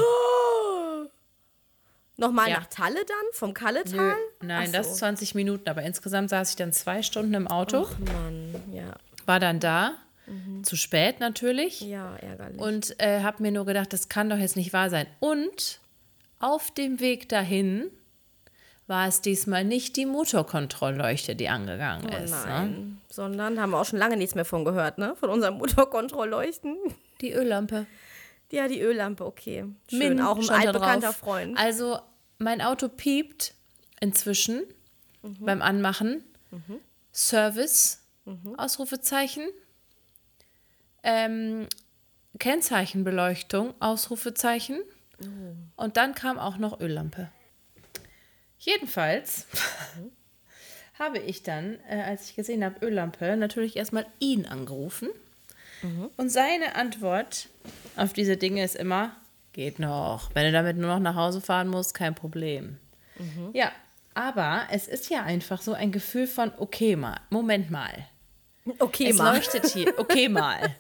Nochmal Ja. nach Talle dann? Vom Kalletal? Nö, nein, Ach das so. zwanzig Minuten, aber insgesamt saß ich dann zwei Stunden im Auto, Ach Mann, ja. war dann da, zu spät natürlich. Ja, ärgerlich. Und äh, habe mir nur gedacht, das kann doch jetzt nicht wahr sein. Und auf dem Weg dahin war es diesmal nicht die Motorkontrollleuchte, die angegangen oh ist. Ne? nein. Sondern haben wir auch schon lange nichts mehr von gehört, ne? Von unserem Motorkontrollleuchten. Die Öllampe. Ja, die Öllampe, okay. Schön, Min auch ein stand da altbekannter drauf. Freund. Also mein Auto piept inzwischen beim Anmachen. Service, Ausrufezeichen. Ähm, Kennzeichenbeleuchtung, Ausrufezeichen. Und dann kam auch noch Öllampe. Jedenfalls habe ich dann, äh, als ich gesehen habe, Öllampe, natürlich erstmal ihn angerufen. Und seine Antwort auf diese Dinge ist immer, geht noch. Wenn du damit nur noch nach Hause fahren musst, kein Problem. Ja, aber es ist ja einfach so ein Gefühl von, okay mal, Moment mal. Okay, Es mal. leuchtet hier, okay mal.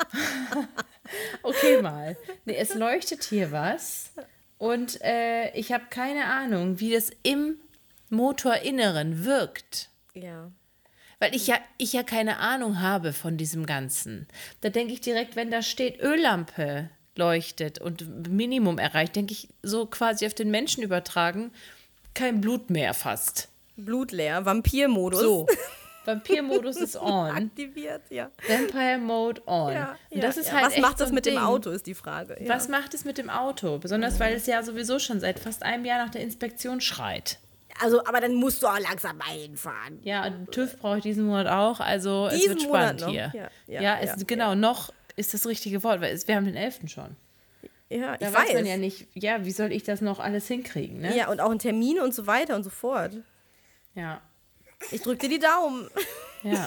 Okay mal. Nee, es leuchtet hier was und äh, ich habe keine Ahnung, wie das im Motorinneren wirkt. Ja. Weil ich ja, ich ja keine Ahnung habe von diesem Ganzen. Da denke ich direkt, wenn da steht Öllampe leuchtet und Minimum erreicht, denke ich so quasi auf den Menschen übertragen, kein Blut mehr fast. Blutleer, Vampirmodus. So, Vampirmodus ist on, Aktiviert, ja. Vampire Mode on. ja, Und ja, das ist ja. halt Was echt macht das so ein mit Ding. dem Auto, ist die Frage. Ja. Was macht es mit dem Auto? Besonders, weil es ja sowieso schon seit fast einem Jahr nach der Inspektion schreit. Also, aber dann musst du auch langsam mal hinfahren. Ja, und TÜV brauche ich diesen Monat auch, also es Diesen wird Monat spannend noch? hier. Ja, ja, ja, es, ja, genau, noch ist das richtige Wort, weil es, wir haben den elften schon. Ja, ich Da weiß. weiß man ja nicht, ja, wie soll ich das noch alles hinkriegen, ne? Ja, und auch in Termine und so weiter und so fort. Ja, Ich drück dir die Daumen. ja.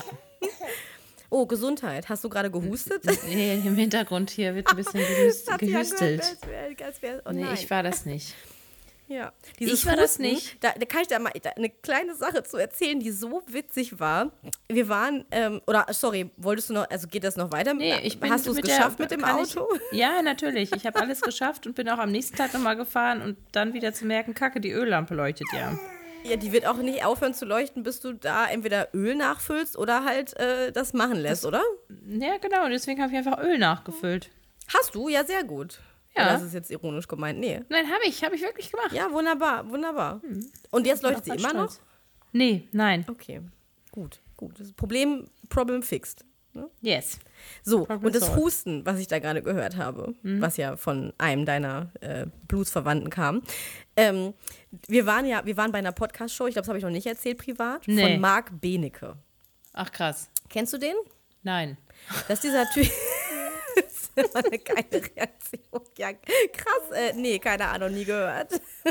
Oh, Gesundheit. Hast du gerade gehustet? Nee, im Hintergrund hier wird ein bisschen gehüst, Hat sich gehüstelt. angehört, als wär- als wär- oh Nee, nein. ich war das nicht. Ja. Ich war das Husten, nicht. Da, da kann ich da mal da, eine kleine Sache zu erzählen, die so witzig war. Wir waren, ähm, oder sorry, wolltest du noch, also geht das noch weiter? Nee, ich bin Hast du es mit geschafft der, mit dem kann Auto? Ich, ja, natürlich. Ich habe alles geschafft und bin auch am nächsten Tag nochmal gefahren und dann wieder zu merken, Kacke, die Öllampe leuchtet ja. Ja, die wird auch nicht aufhören zu leuchten, bis du da entweder Öl nachfüllst oder halt äh, das machen lässt, oder? Ja, genau. Und deswegen habe ich einfach Öl nachgefüllt. Hast du? Ja, sehr gut. Ja. Oder das ist jetzt ironisch gemeint. Nee. Nein, habe ich. Habe ich wirklich gemacht. Ja, wunderbar, wunderbar. Und jetzt leuchtet sie Bin auch immer noch? stolz. Nee, nein. Okay, gut, gut. Das Problem, Problem fixed. Ne? Yes. So, Problem und das solved. Husten, was ich da gerade gehört habe, was ja von einem deiner äh, Blutsverwandten kam. Ähm, wir waren ja, wir waren bei einer Podcast-Show, ich glaube, das habe ich noch nicht erzählt privat, Nee. von Marc Benecke. Ach, krass. Kennst du den? Nein. Das ist dieser Typ. Das war eine geile Reaktion. Ja, krass. Äh, nee, keine Ahnung, nie gehört.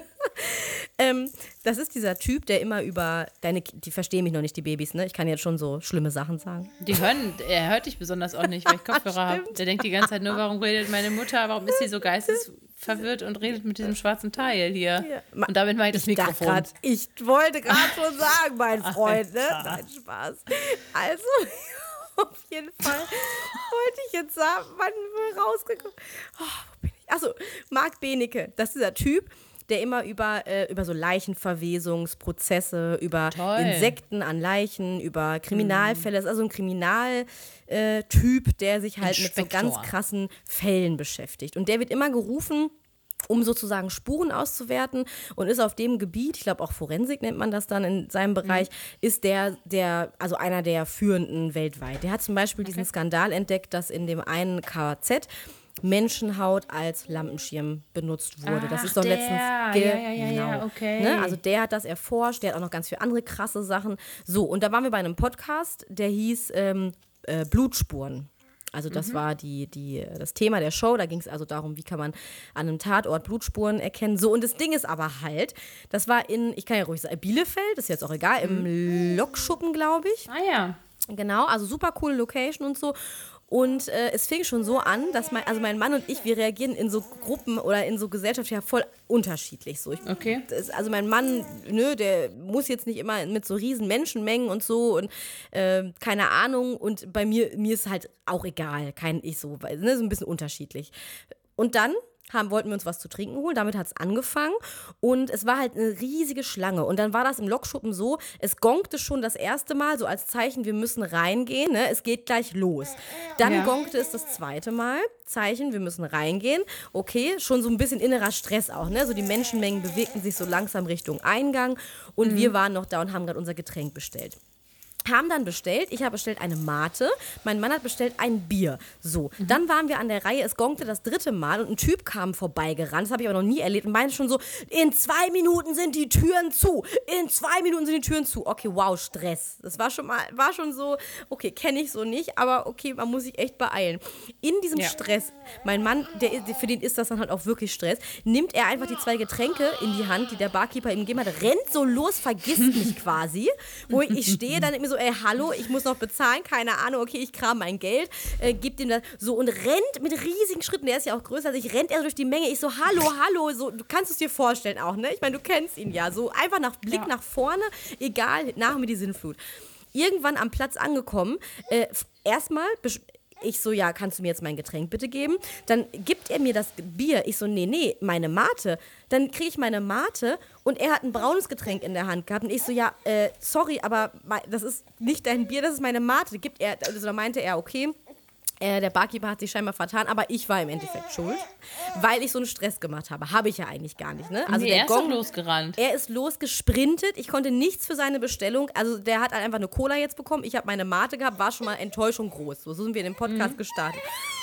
ähm, das ist dieser Typ, der immer über deine, Ki- die verstehen mich noch nicht, die Babys, ne? Ich kann jetzt schon so schlimme Sachen sagen. Die hören, er hört dich besonders auch nicht, weil ich Kopfhörer habe. Der denkt die ganze Zeit nur, warum redet meine Mutter, warum ist sie so geistesverwirrt und redet mit diesem schwarzen Teil hier. Ja. Ma- Und damit meine ich das Ich dachte Mikrofon. grad, ich wollte gerade schon sagen, mein Freund, ne? Alter. Nein, Spaß. Also, auf jeden Fall wollte ich jetzt sagen, wann wir rausgekommen. Oh, wo bin ich? Achso, Marc Benecke, das ist dieser Typ, der immer über, äh, über so Leichenverwesungsprozesse, über Toll. Insekten an Leichen, über Kriminalfälle, ist also ein Kriminaltyp, äh, Typ, der sich halt mit so Inspektor. ganz krassen Fällen beschäftigt. Und der wird immer gerufen, um sozusagen Spuren auszuwerten und ist auf dem Gebiet, ich glaube auch Forensik nennt man das dann in seinem Bereich, ist der, der, also einer der führenden weltweit. Der hat zum Beispiel diesen Skandal entdeckt, dass in dem einen K Z Menschenhaut als Lampenschirm benutzt wurde. Das Ach, ist doch der. letztens Ja, ge- ja, ja, ja, genau. okay. Ne? Also der hat das erforscht, der hat auch noch ganz viele andere krasse Sachen. So, und da waren wir bei einem Podcast, der hieß ähm, äh, Blutspuren. Also das mhm. war die, die, das Thema der Show. Da ging es also darum, wie kann man an einem Tatort Blutspuren erkennen. So, und das Ding ist aber halt, das war in, ich kann ja ruhig sagen, Bielefeld, ist jetzt auch egal, im Lokschuppen, glaube ich. Ah ja. Genau, also super coole Location und so. Und äh, es fing schon so an, dass mein, also mein Mann und ich, wir reagieren in so Gruppen oder in so Gesellschaft ja voll unterschiedlich. So. Ich, okay. Das, also mein Mann, nö, der muss jetzt nicht immer mit so riesen Menschenmengen und so und äh, keine Ahnung. Und bei mir, mir ist halt auch egal, kein ich so, weil, ne, so ein bisschen unterschiedlich. Und dann haben, wollten wir uns was zu trinken holen, damit hat es angefangen und es war halt eine riesige Schlange und dann war das im Lokschuppen so, es gongte schon das erste Mal, so als Zeichen, wir müssen reingehen, ne? Es geht gleich los. Dann ja. gongte es das zweite Mal, Zeichen, wir müssen reingehen, okay, schon so ein bisschen innerer Stress auch, ne? So die Menschenmengen bewegten sich so langsam Richtung Eingang und mhm. wir waren noch da und haben gerade unser Getränk bestellt. Haben dann bestellt, ich habe bestellt eine Mate, mein Mann hat bestellt ein Bier. So, mhm. dann waren wir an der Reihe, es gongte das dritte Mal und ein Typ kam vorbeigerannt, das habe ich aber noch nie erlebt und meinte schon so, in zwei Minuten sind die Türen zu, in zwei Minuten sind die Türen zu. Okay, wow, Stress. Das war schon mal, war schon so, okay, kenne ich so nicht, aber okay, man muss sich echt beeilen. In diesem ja. Stress, mein Mann, der, für den ist das dann halt auch wirklich Stress, nimmt er einfach die zwei Getränke in die Hand, die der Barkeeper ihm gegeben hat, rennt so los, vergisst mich quasi, wo ich stehe, dann mir so, ey, hallo, ich muss noch bezahlen, keine Ahnung, okay, ich kram mein Geld, äh, gib ihm das, so, und rennt mit riesigen Schritten, der ist ja auch größer als ich, rennt er so durch die Menge, ich so, hallo, hallo, so, du kannst es dir vorstellen auch, ne, ich meine, du kennst ihn ja, so einfach nach Blick ja. nach vorne, egal, nach mir die Sinnflut. Irgendwann am Platz angekommen, äh, erstmal, ich so, ja, kannst du mir jetzt mein Getränk bitte geben? Dann gibt er mir das Bier. Ich so, nee, nee, meine Mate. Dann kriege ich meine Mate und er hat ein braunes Getränk in der Hand gehabt. Und ich so, ja, äh, sorry, aber das ist nicht dein Bier, das ist meine Mate. Gibt er, also da meinte er, okay, äh, der Barkeeper hat sich scheinbar vertan, aber ich war im Endeffekt schuld, weil ich so einen Stress gemacht habe. Habe ich ja eigentlich gar nicht, ne? Also nee, der er ist Gong, doch losgerannt. Er ist losgesprintet. Ich konnte nichts für seine Bestellung. Also der hat einfach eine Cola jetzt bekommen. Ich habe meine Mate gehabt, war schon mal Enttäuschung groß. So, so sind wir in dem Podcast mhm. gestartet.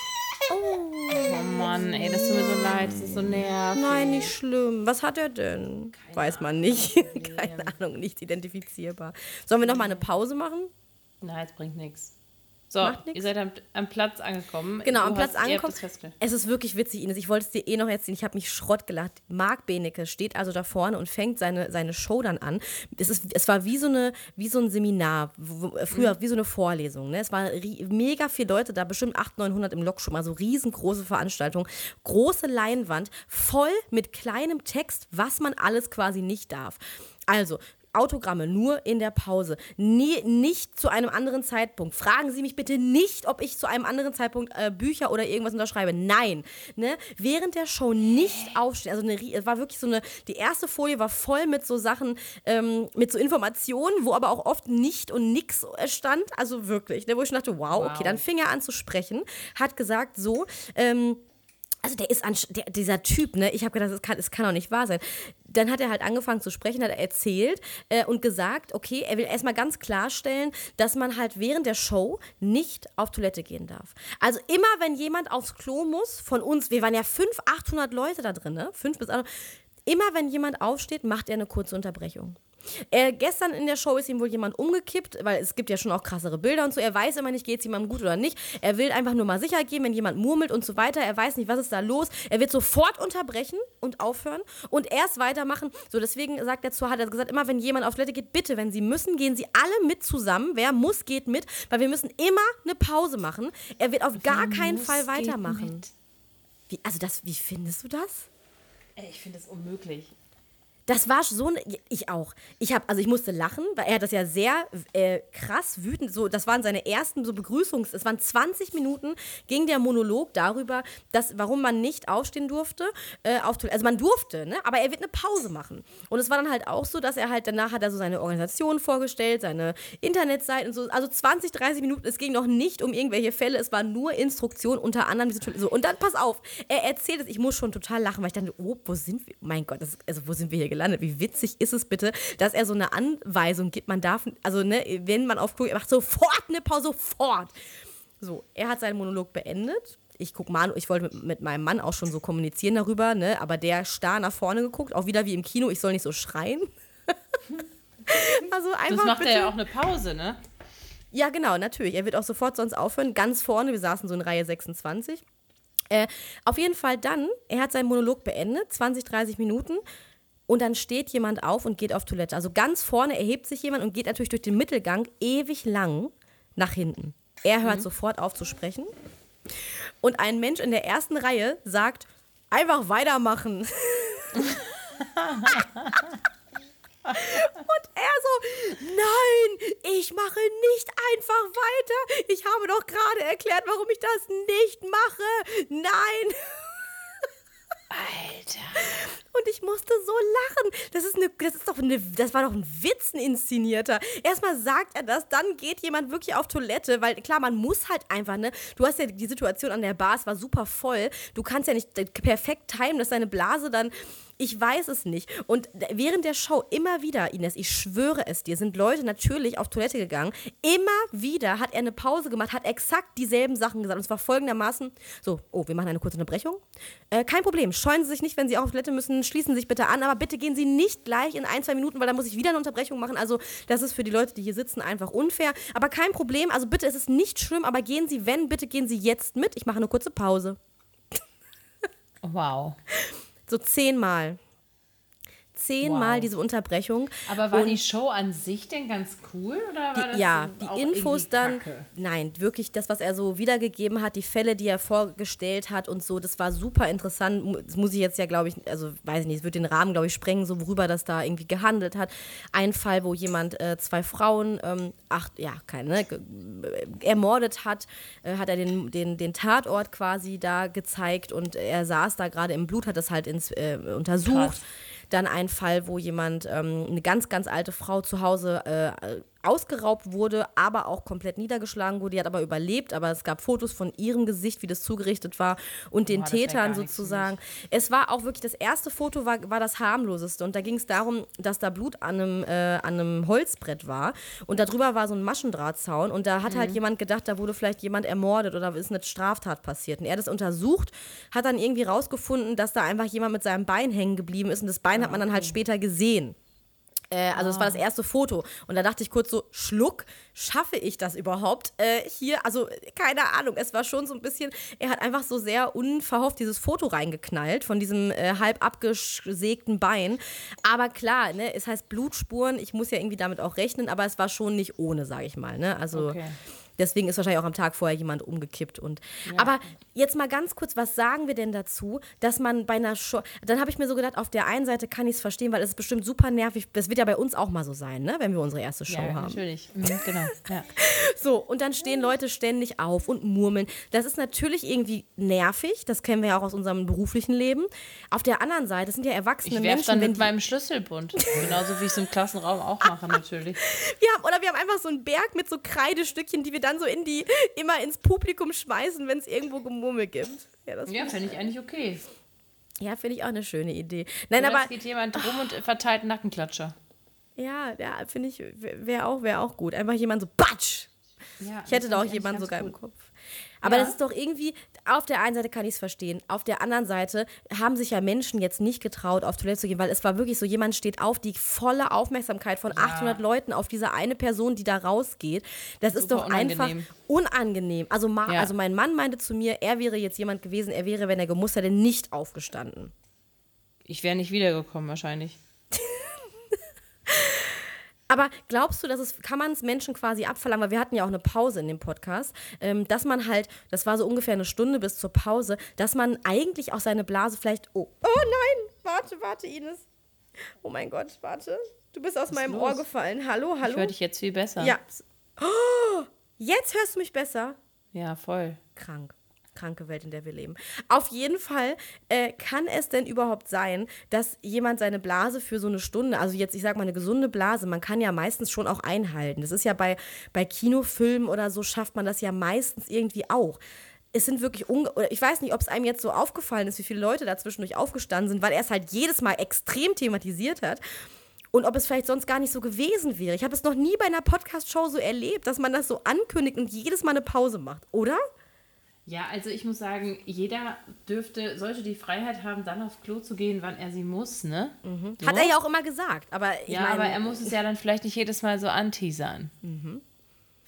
Oh. oh Mann, ey, das tut mir so leid, das ist so nervig. Nein, nicht schlimm. Was hat er denn? Keine Weiß man nicht. Keine Ahnung, nicht identifizierbar. Sollen wir noch mal eine Pause machen? Nein, es bringt nichts. So, ihr seid am, am Platz angekommen. Genau, du am Platz hast, angekommen. Es ist wirklich witzig, Ines. Ich wollte es dir eh noch erzählen. Ich habe mich Schrott gelacht. Marc Benecke steht also da vorne und fängt seine, seine Show dann an. Es, ist, es war wie so, eine, wie so ein Seminar, wo, früher wie so eine Vorlesung. Ne? Es waren mega viele Leute da, bestimmt achthundert, neunhundert im Lokschuppen, also riesengroße Veranstaltung. Große Leinwand, voll mit kleinem Text, was man alles quasi nicht darf. Also, Autogramme nur in der Pause, Nie, nicht zu einem anderen Zeitpunkt. Fragen Sie mich bitte nicht, ob ich zu einem anderen Zeitpunkt äh, Bücher oder irgendwas unterschreibe. Nein, ne? Während der Show nicht aufstehen. Also eine, es war wirklich so eine, die erste Folie war voll mit so Sachen, ähm, mit so Informationen, wo aber auch oft nicht und nix stand. Also wirklich, ne? Wo ich dachte, wow, okay, dann fing er an zu sprechen, hat gesagt so, ähm, also der ist, an, der, dieser Typ, ne, ich habe gedacht, das kann, das kann doch nicht wahr sein. Dann hat er halt angefangen zu sprechen, hat er erzählt äh, und gesagt, okay, er will erstmal ganz klarstellen, dass man halt während der Show nicht auf Toilette gehen darf. Also immer, wenn jemand aufs Klo muss, von uns, wir waren ja fünfhundert, achthundert Leute da drin, ne, fünf bis achthundert, immer wenn jemand aufsteht, macht er eine kurze Unterbrechung. Er, gestern in der Show ist ihm wohl jemand umgekippt, weil es gibt ja schon auch krassere Bilder und so. Er weiß immer nicht, geht es jemandem gut oder nicht. Er will einfach nur mal sicher gehen, wenn jemand murmelt und so weiter. Er weiß nicht, was ist da los. Er wird sofort unterbrechen und aufhören und erst weitermachen. So, deswegen sagt er zu, hat er gesagt, immer wenn jemand auf Toilette geht, bitte, wenn Sie müssen, gehen Sie alle mit zusammen. Wer muss, geht mit, weil wir müssen immer eine Pause machen. Er wird auf gar Wer keinen muss, Fall weitermachen. Wie, also das, wie findest du das? Ey, ich finde es unmöglich. Das war so, ne, ich auch. Ich habe, also ich musste lachen, weil er hat das ja sehr äh, krass wütend, so, das waren seine ersten so Begrüßungs, es waren zwanzig Minuten, ging der Monolog darüber, dass, warum man nicht aufstehen durfte, äh, auf Toilette, also man durfte, ne, aber er wird eine Pause machen. Und es war dann halt auch so, dass er halt, danach hat er so seine Organisation vorgestellt, seine Internetseite und so, also zwanzig, dreißig Minuten, es ging noch nicht um irgendwelche Fälle, es war nur Instruktion, unter anderem diese Toilette, so, und dann, pass auf, er erzählt es, ich muss schon total lachen, weil ich dachte, oh, wo sind wir, mein Gott, das, also wo sind wir hier gelandet? Wie witzig ist es bitte, dass er so eine Anweisung gibt, man darf, also ne, wenn man auf Klo geht, macht sofort eine Pause, sofort. So, er hat seinen Monolog beendet. Ich guck mal, ich wollte mit, mit meinem Mann auch schon so kommunizieren darüber, ne, aber der starr nach vorne geguckt, auch wieder wie im Kino, ich soll nicht so schreien. Also einfach das macht bitte. Er ja auch eine Pause, ne? Ja, genau, natürlich. Er wird auch sofort sonst aufhören. Ganz vorne, wir saßen so in Reihe sechsundzwanzig. Äh, auf jeden Fall dann, er hat seinen Monolog beendet, zwanzig, dreißig Minuten. Und dann steht jemand auf und geht auf Toilette. Also ganz vorne erhebt sich jemand und geht natürlich durch den Mittelgang ewig lang nach hinten. Er hört mhm. sofort auf zu sprechen. Und ein Mensch in der ersten Reihe sagt, einfach weitermachen. Und er so, nein, ich mache nicht einfach weiter. Ich habe doch gerade erklärt, warum ich das nicht mache. Nein. Alter. Und ich musste so lachen. Das ist eine, das ist doch eine, das war doch ein Witz, ein inszenierter. Erstmal sagt er das, dann geht jemand wirklich auf Toilette, weil klar, man muss halt einfach, ne, du hast ja die Situation an der Bar, es war super voll. Du kannst ja nicht perfekt timen, dass deine Blase dann, ich weiß es nicht. Und während der Show immer wieder, Ines, ich schwöre es dir, sind Leute natürlich auf Toilette gegangen. Immer wieder hat er eine Pause gemacht, hat exakt dieselben Sachen gesagt. Und zwar folgendermaßen, so, oh, wir machen eine kurze Unterbrechung. Äh, kein Problem, scheuen Sie sich nicht, wenn Sie auch auf Toilette müssen, schließen Sie sich bitte an, aber bitte gehen Sie nicht gleich in ein, zwei Minuten, weil dann muss ich wieder eine Unterbrechung machen. Also das ist für die Leute, die hier sitzen, einfach unfair. Aber kein Problem, also bitte, es ist nicht schlimm, aber gehen Sie, wenn, bitte gehen Sie jetzt mit. Ich mache eine kurze Pause. Wow. So zehnmal. Zehnmal wow. diese Unterbrechung. Aber war und die Show an sich denn ganz cool? Oder war die, das ja, so die Infos dann, Kacke? Nein, wirklich das, was er so wiedergegeben hat, die Fälle, die er vorgestellt hat und so, das war super interessant. Das muss ich jetzt ja, glaube ich, also weiß ich nicht, es wird den Rahmen, glaube ich, sprengen, so worüber das da irgendwie gehandelt hat. Ein Fall, wo jemand äh, zwei Frauen, ähm, ach, ja, keine, ne, ermordet hat, äh, hat er den, den, den Tatort quasi da gezeigt und er saß da gerade im Blut, hat das halt ins, äh, untersucht. Krass. Dann ein Fall, wo jemand, ähm, eine ganz, ganz alte Frau zu Hause äh, ausgeraubt wurde, aber auch komplett niedergeschlagen wurde. Die hat aber überlebt, aber es gab Fotos von ihrem Gesicht, wie das zugerichtet war und den Boah, Tätern sozusagen. Es war auch wirklich, das erste Foto war, war das harmloseste und da ging es darum, dass da Blut an einem, äh, an einem Holzbrett war und darüber war so ein Maschendrahtzaun und da hat mhm. halt jemand gedacht, da wurde vielleicht jemand ermordet oder ist eine Straftat passiert. Und er hat das untersucht, hat dann irgendwie rausgefunden, dass da einfach jemand mit seinem Bein hängen geblieben ist und das Bein ja, hat man dann halt später gesehen. Äh, also das war das erste Foto. Und da dachte ich kurz so, Schluck, schaffe ich das überhaupt? Äh, hier, also keine Ahnung, es war schon so ein bisschen, er hat einfach so sehr unverhofft dieses Foto reingeknallt von diesem äh, halb abgesägten Bein. Aber klar, ne, es heißt Blutspuren, ich muss ja irgendwie damit auch rechnen, aber es war schon nicht ohne, sage ich mal. Ne? Also okay. Deswegen ist wahrscheinlich auch am Tag vorher jemand umgekippt. Und, ja. Aber jetzt mal ganz kurz, was sagen wir denn dazu, dass man bei einer Show, dann habe ich mir so gedacht, auf der einen Seite kann ich es verstehen, weil es ist bestimmt super nervig, das wird ja bei uns auch mal so sein, ne, wenn wir unsere erste Show ja, haben. Natürlich, mhm, genau. Ja. So, und dann stehen Leute ständig auf und murmeln. Das ist natürlich irgendwie nervig, das kennen wir ja auch aus unserem beruflichen Leben. Auf der anderen Seite, das sind ja erwachsene ich werf Menschen. dann mit wenn die meinem Schlüsselbund, genauso wie ich es im Klassenraum auch mache natürlich. Wir haben, oder wir haben einfach so einen Berg mit so Kreidestückchen, die wir dann so in die, immer ins Publikum schmeißen, wenn es irgendwo Gemurmel gibt. Ja, das ja finde ich eigentlich okay. Ja, finde ich auch eine schöne Idee. Nein, Oder aber es geht jemand rum und verteilt Nackenklatscher. Ja, ja, finde ich, wäre auch, wär auch gut. Einfach jemand so, batsch! Ja, ich hätte da auch jemanden sogar gut. im Kopf. Aber ja. das ist doch irgendwie, auf der einen Seite kann ich es verstehen, auf der anderen Seite haben sich ja Menschen jetzt nicht getraut, auf Toilette zu gehen, weil es war wirklich so, jemand steht auf, die volle Aufmerksamkeit von ja. achthundert Leuten auf diese eine Person, die da rausgeht. Das Super ist doch unangenehm. einfach unangenehm. Also, ma- ja. also mein Mann meinte zu mir, er wäre jetzt jemand gewesen, er wäre, wenn er gemusst hätte, nicht aufgestanden. Ich wäre nicht wiedergekommen wahrscheinlich. Aber glaubst du, dass es, kann man es Menschen quasi abverlangen, weil wir hatten ja auch eine Pause in dem Podcast, ähm, dass man halt, das war so ungefähr eine Stunde bis zur Pause, dass man eigentlich auch seine Blase vielleicht, oh, oh nein, warte, warte, Ines. Oh mein Gott, warte, du bist aus Was meinem Ohr gefallen. Hallo, hallo. Ich höre dich jetzt viel besser. Ja. Oh, jetzt hörst du mich besser? Ja, voll. Krank. Kranke Welt, in der wir leben. Auf jeden Fall äh, kann es denn überhaupt sein, dass jemand seine Blase für so eine Stunde, also jetzt, ich sag mal, eine gesunde Blase, man kann ja meistens schon auch einhalten. Das ist ja bei, bei Kinofilmen oder so, schafft man das ja meistens irgendwie auch. Es sind wirklich, unge- oder ich weiß nicht, ob es einem jetzt so aufgefallen ist, wie viele Leute da zwischendurch aufgestanden sind, weil er es halt jedes Mal extrem thematisiert hat. Und ob es vielleicht sonst gar nicht so gewesen wäre. Ich habe es noch nie bei einer Podcast-Show so erlebt, dass man das so ankündigt und jedes Mal eine Pause macht, oder? Ja, also ich muss sagen, jeder dürfte, sollte die Freiheit haben, dann aufs Klo zu gehen, wann er sie muss, ne? Mhm. So. Hat er ja auch immer gesagt. Aber ich ja, mein, aber er muss es ja dann vielleicht nicht jedes Mal so anteasern. Mhm.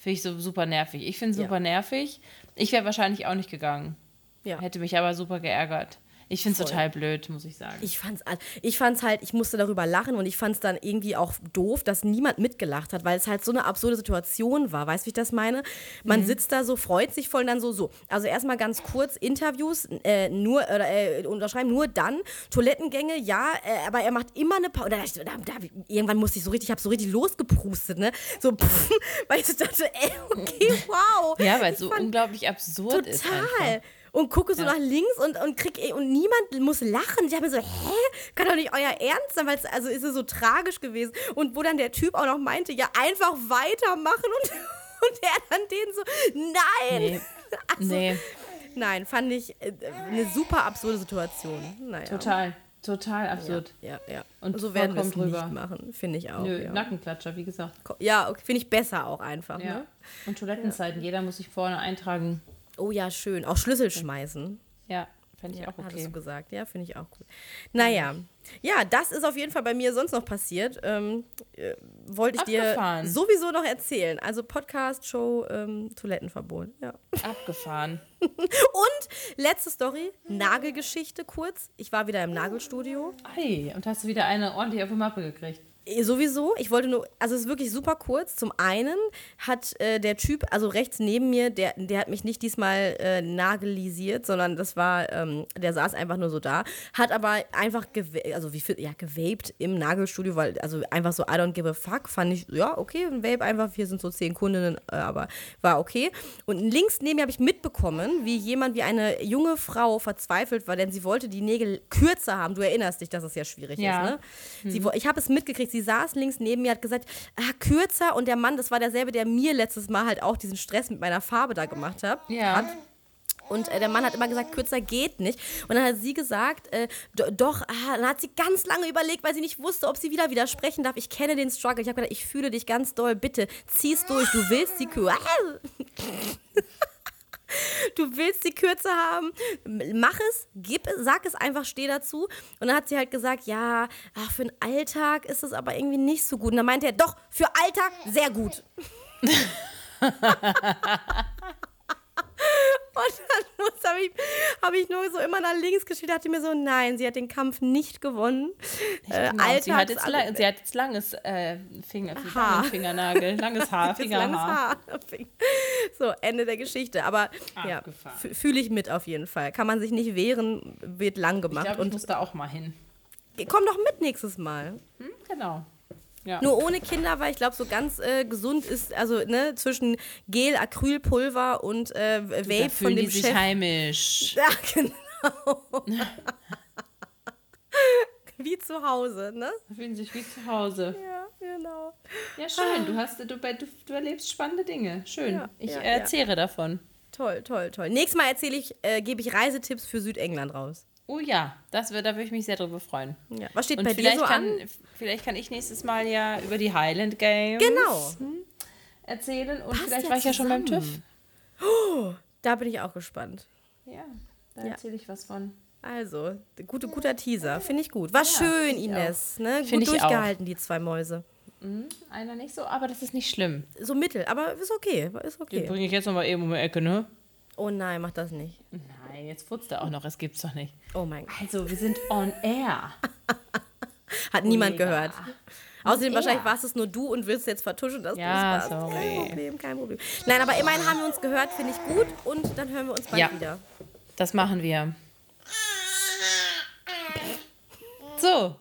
Finde ich so super nervig. Ich finde es Ja. super nervig. Ich wäre wahrscheinlich auch nicht gegangen. Ja. Hätte mich aber super geärgert. Ich finde es Voll. total blöd, muss ich sagen. Ich fand's, an- ich fand's halt, ich musste darüber lachen und ich fand's dann irgendwie auch doof, dass niemand mitgelacht hat, weil es halt so eine absurde Situation war. Weißt du, wie ich das meine? Man Mhm. sitzt da so, freut sich voll und dann so, so. Also erstmal ganz kurz Interviews, äh, nur, oder, äh, unterschreiben, nur dann. Toilettengänge, ja, äh, aber er macht immer eine Pause. Da, da, da, irgendwann musste ich so richtig, ich habe so richtig losgeprustet, ne? So, pff, weil ich so dachte, ey, okay, wow. Ja, weil es Ich so fand- unglaublich absurd ist Total. einfach. Und gucke so Ja. nach links und, und krieg eh- und niemand muss lachen. Ich habe mir so, hä? Kann doch nicht euer Ernst sein, weil es also ist es so tragisch gewesen. Und wo dann der Typ auch noch meinte, ja, einfach weitermachen und, und er dann den so, nein. Nee. Also, Nee, Nein, fand ich äh, eine super absurde Situation. Naja. total. Total absurd. Ja, ja. Und Und so werden wir es vollkommen nicht drüber. machen, finde ich auch. Nö, ja, Nackenklatscher, wie gesagt. ja okay, finde ich besser auch einfach. Ja. Ne? Und Toilettenzeiten, jeder muss sich vorne eintragen. Oh ja, schön. Auch Schlüssel schmeißen. Ja, fände ich Ja, auch hattest okay. du gesagt. Ja, finde ich auch gut. Naja, ja, das ist auf jeden Fall bei mir sonst noch passiert. Ähm, äh, wollte ich Abgefahren. dir sowieso noch erzählen. Also Podcast, Show, ähm, Toilettenverbot. Ja. Abgefahren. Und letzte Story, Nagelgeschichte kurz. Ich war wieder im Nagelstudio. Ei, und hast du wieder eine ordentlich auf die Mappe gekriegt. Eh, Sowieso, ich wollte nur, also es ist wirklich super kurz. Zum einen hat äh, der Typ, also rechts neben mir, der, der hat mich nicht diesmal äh, nagelisiert, sondern das war, ähm, der saß einfach nur so da, hat aber einfach, gewa- also wie viel, ja, gewaped im Nagelstudio, weil, also einfach so, I don't give a fuck, fand ich, ja, okay, ein Vape einfach, hier sind so zehn Kundinnen, äh, aber war okay. Und links neben mir habe ich mitbekommen, wie jemand, wie eine junge Frau verzweifelt war, denn sie wollte die Nägel kürzer haben. Du erinnerst dich, dass es ja schwierig Ja. ist, ne? Sie, wo- ich habe es mitgekriegt, sie saß links neben mir, hat gesagt, ah, kürzer, und der Mann, das war derselbe, der mir letztes Mal halt auch diesen Stress mit meiner Farbe da gemacht hat. Ja. hat. Und äh, der Mann hat immer gesagt, kürzer geht nicht. Und dann hat sie gesagt, äh, do, doch, ah, dann hat sie ganz lange überlegt, weil sie nicht wusste, ob sie wieder widersprechen darf. Ich kenne den Struggle. Ich habe gedacht, ich fühle dich ganz doll, bitte, zieh's durch, du willst die Kürze. Du willst die Kürze haben, mach es, gib es, sag es einfach, steh dazu. Und dann hat sie halt gesagt, ja, ach, für den Alltag ist es aber irgendwie nicht so gut. Und dann meinte er, doch, für Alltag sehr gut. Und dann habe ich, hab ich nur so immer nach links geschielt, dachte mir so, nein, sie hat den Kampf nicht gewonnen. Äh, Genau, sie, hat Alltags- jetzt lang, sie hat jetzt langes äh, Finger, Haar. langen Fingernagel, langes Haar, Jetzt langes Fingerhaar. Haar. So, Ende der Geschichte. Aber ja, Abgefahren. f- fühle ich mit auf jeden Fall. Kann man sich nicht wehren, wird lang Ich gemacht. glaube, ich Und muss da auch mal hin. komm doch mit nächstes Mal. Hm, genau. Ja. Nur ohne Kinder, weil ich glaube, so ganz äh, gesund ist, also ne, zwischen Gel, Acrylpulver und äh, da Vape fühlen von dem die sich Chef. heimisch. Ja, genau. Wie zu Hause, ne? Da fühlen sich wie zu Hause. Ja, genau. Ja, schön. Du, hast, du, du, du erlebst spannende Dinge. Schön. Ja, ich ja, äh, erzähle davon. Toll, toll, toll. Nächstes Mal erzähle ich, äh, gebe ich Reisetipps für Südengland raus. Oh ja, das wird, da würde ich mich sehr drüber freuen. Ja. Was steht Und bei dir vielleicht, so kann, an? vielleicht kann ich nächstes Mal ja über die Highland Games Genau. erzählen. Und Passt vielleicht ja war ich ja schon beim TÜV. zusammen. Da bin ich auch gespannt. Ja, da Ja. erzähle ich was von. Also, gute, guter Teaser, finde ich gut. War Ja, schön, find ich Ines. Ne? Gut Find ich durchgehalten, die zwei Mäuse. Mhm, einer nicht so, aber das ist nicht schlimm. So mittel, aber ist okay, ist Den okay. bringe ich jetzt noch mal eben um die Ecke, ne? Oh nein, mach das nicht. Nein, jetzt putzt er auch noch, es gibt's doch nicht. Oh mein Gott. Also, wir sind on air. Hat niemand Mega. gehört. Außerdem Ja. wahrscheinlich warst es nur du und willst jetzt vertuschen, dass Ja, du es warst. Kein sorry. Problem, kein Problem. Nein, aber immerhin haben wir uns gehört, finde ich gut. Und dann hören wir uns bald Ja. wieder. Das machen wir. So.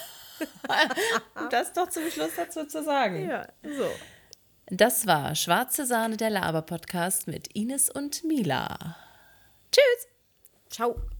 Das doch zum Schluss dazu zu sagen. Ja, so. Das war Schwarze Sahne, der Laber-Podcast mit Ines und Mila. Tschüss. Ciao.